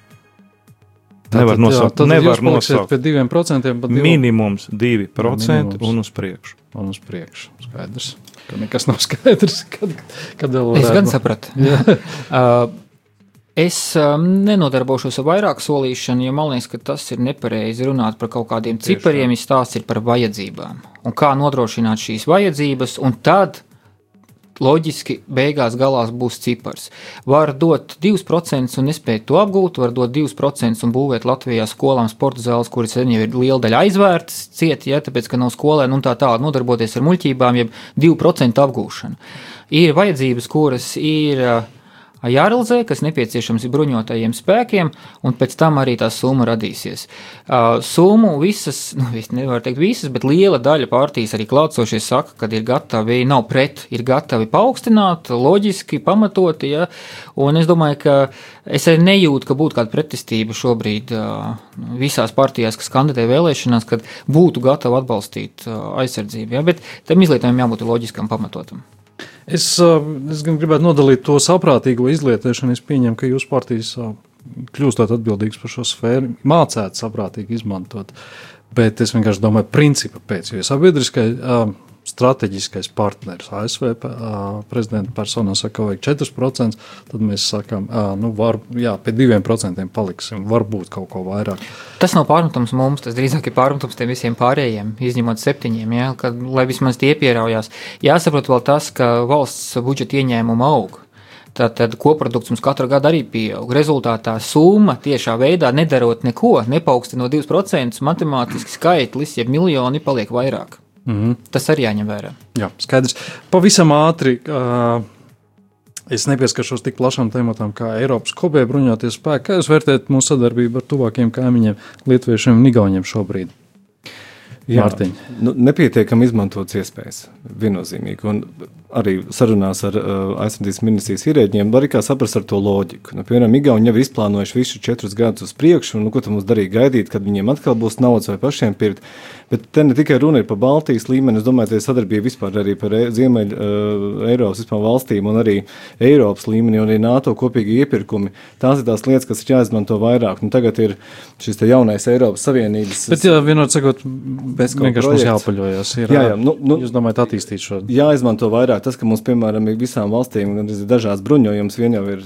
Tā, nevar tad, nosaukt. Tad nevar jūs paliksiet pie diviem procentiem. Divu... Minimums divi procenti un uz priekšu. Un uz priekšu. Skaidrs. Ka nekas nav skaidrs. Kad, kad vēl es gan sapratu. uh, Es um, nenodarbošos ar vairāk solīšanu, jo man liekas, ka tas ir nepareizi runāt par kaut kādiem cipariem, ja stāsts ir par vajadzībām. Un kā nodrošināt šīs vajadzības, un tad loģiski beigās galās būs cipars. Var dot divus procentus un nespēt to apgūt, var dot divus procentus un būvēt Latvijā skolām sporta zāles, kuras jau ir liela daļa aizvērtas cieti, ja, tāpēc, ka nav skolēni un tā tālāk nodarboties ar muļķībām, jeb divu procentu apgūšanu. Ir vajadzības, kuras ir jārealizē, kas nepieciešams ir bruņotajiem spēkiem, un pēc tam arī tā summa radīsies. Uh, summu visas, nu, nevar teikt visas, bet liela daļa partijas arī klātsošie saka, kad ir gatavi, nav pret, ir gatavi paaugstināt, loģiski, pamatoti, ja, un es domāju, ka es arī nejūtu, ka būtu kāda pretestība šobrīd uh, visās partijās, kas kandidē vēlēšanās, kad būtu gatavi atbalstīt uh, aizsardzību, ja, bet tam izlietojumam jābūt loģiskam, pamatotam. Es, es gan gribētu nodalīt to saprātīgo izlietošanu. Es pieņemu, ka jūs partijas kļūstat atbildīgs par šo sfēru, mācēt saprātīgi izmantot. Bet es vienkārši domāju principa pēc, jo sabiedriskai strateģiskais partneris A S V prezidenta personā saka, ka vajag četri procenti, tad mēs sakām, nu, var, jā, pie diviem procentiem paliksim, varbūt kaut ko vairāk. Tas nav pārmetums mums, tas drīzāk ir pārmetums tiem visiem pārējiem, izņemot septiņiem, ja, kad, lai vismaz tie pieraujās. Jāsaprot vēl tas, ka valsts budžeta ieņēmuma aug. Tātad koprodukts mums katru gadu arī pieaug. Rezultātā summa tiešā veidā nedarot neko, nepaukstinot divus procentus, matemātiski skaitlis, jeb miljoni paliek vairāk. Mm-hmm. Tas arī jāņem vērā. Jā, skaidrs. Pavisam ātri, uh, es nepieskaršos tik plašām tematam kā Eiropas kopējie bruņotie spēki. Kā jūs vērtējat mūsu sadarbību ar tuvākiem kaimiņiem, Lietuviešiem un Igauniem šobrīd? Jā, nu, nepietiekami izmantotas iespējas, viennozīmīgi. Un arī sarunās ar uh, aizsardzības ministrijas ierēģiem var arī kā saprast ar to loģiku. Nu, piemēram, Igauni jau ir izplānojuši visu četrus gadus uz priekšu, un nu, ko tam mums darīja gaidīt, kad viņiem atkal būs naudas vai pašiem pirkt. Bet te ne tikai runa ir par Baltijas līmeni, es domāju, ka sadarbība vispār arī par Ziemeļu uh, Eiropas vispār valstīm un arī Eiropas līmeni un arī NATO kopīgi iepirkumi. Tās ir tās lietas, kas ir jāizmanto vairāk. Nu, tagad ir šis te jaunais Eiropas Savienības. Bet jā, vienot sakot, vienkārši mums jāpaļojas. Ir, jā, jā, nu, nu, jūs domājat attīstīt šo? Jāizmanto vairāk tas, ka mums, piemēram, ir visām valstīm dažādas bruņojums, vien jau ir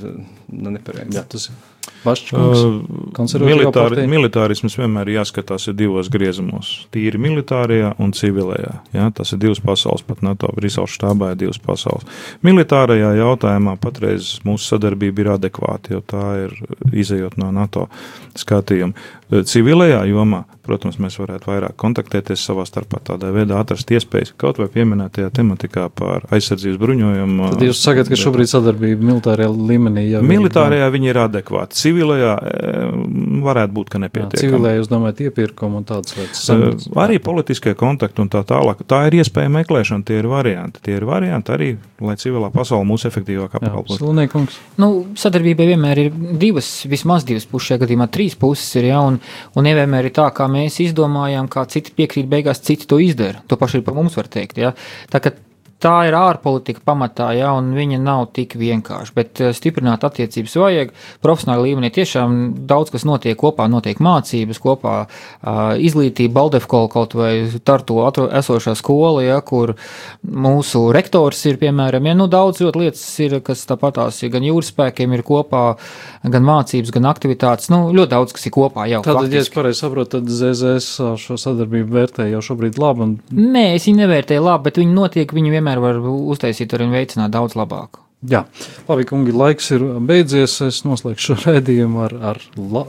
nepareizi. Jā, tas ir Vaščkungs, konservatīvā Militāri, partija. militārisms vienmēr ir jāskatās ir divos griezumos. Tīri militārajā un civilajā. Ja? Tas ir divas pasaules, pat NATO Brīseles štābā ir divas pasaules. Militārajā jautājumā patreiz mūsu sadarbība ir adekvāta, jo tā ir izejot no NATO skatījuma. Civilajā jomā, protams, mēs varētu vairāk kontaktēties savā starpā, tādā veidā atrast iespējas, kaut vai pieminētajā tematikā par aizsardzības bruņojumu. Tad jūs sakat, ka šobrīd sadarbība militārajā līmenī jau Militārajā viņi ir adekvāti. Civilajā varētu būt, ka nepietiekami. Civilajā jūs domājat iepirkumu un tādas lietas. Uh, arī politiskie kontakti un tā tālāk. Tā ir iespēja meklēšana, tie ir varianti. Tie ir varianti arī, lai civilā pasaule mūs efektīvāk apkalpotu. Slunīkungs. Nu, sadarbībai vienmēr ir divas, vismaz divas puses, šajā gadījumā trīs puses ir, ja, un, un nevienmēr ir tā, kā mēs izdomājām, kā citi piekrīt, beigās citi to izdara. To paši ir par mums var teikt, ja. Tā, ka tā ir ārpolitika pamatā, ja, un viņa nav tik vienkārši, bet stiprināt attiecības vajag. Profesionāli līmenī tiešām daudz, kas notiek kopā, notiek mācības, kopā izglītība, Baldefkola kaut vai Tartu esošā skola, ja, kur mūsu rektors ir, piemēram, ja, nu daudz ļoti lietas ir, kas tāpatās ir, gan jūras spēkiem ir kopā, gan mācības, gan aktivitātes, nu ļoti daudz, kas ir kopā jau. Tātad, ja es pareizi saprotu, tad Z Z S šo sadarbību vērtē jau šobrīd labi? Un... Nē, es viņu nevērtēju labi, bet viņi notiek, viņi vienmēr var uztaisīt un veicināt daudz labāk. Jā, labi, kungi, laiks ir beidzies. Es noslēgšu šo raidījumu ar, ar,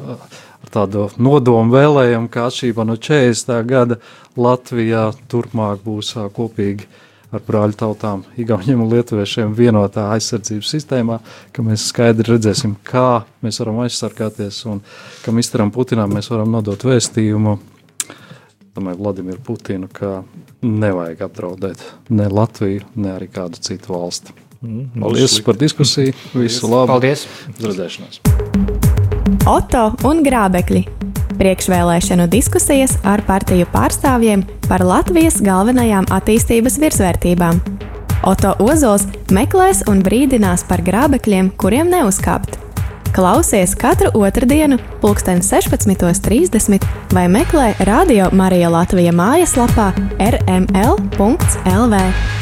ar tādu nodomu vēlējumu, ka atšķirībā no četrdesmitā gada Latvijā turpmāk būs kopīgi ar brāļu tautām, igauņiem un lietuviešiem vienotā aizsardzības sistēmā, ka mēs skaidri redzēsim, kā mēs varam aizsargāties un ka misteram Putinam mēs varam nodot vēstījumu, domāju, Vladimiru Putinu, ka nevajag apdraudēt ne Latviju, ne arī kādu citu valsti. Mm, Paldies par diskusiju, visu labu. Paldies. Uz redzēšanos. Oto un Grābekļi. Priekšvēlēšanu diskusijas ar partiju pārstāvjiem par Latvijas galvenajām attīstības virsvērtībām. Oto Ozols meklēs un brīdinās par grābekļiem, kuriem neuzkāpt. Klausies katru otrdienu, pulksten sešpadsmit trīsdesmit vai meklē Radio Marija Latvija mājaslapā r m l punkts l v.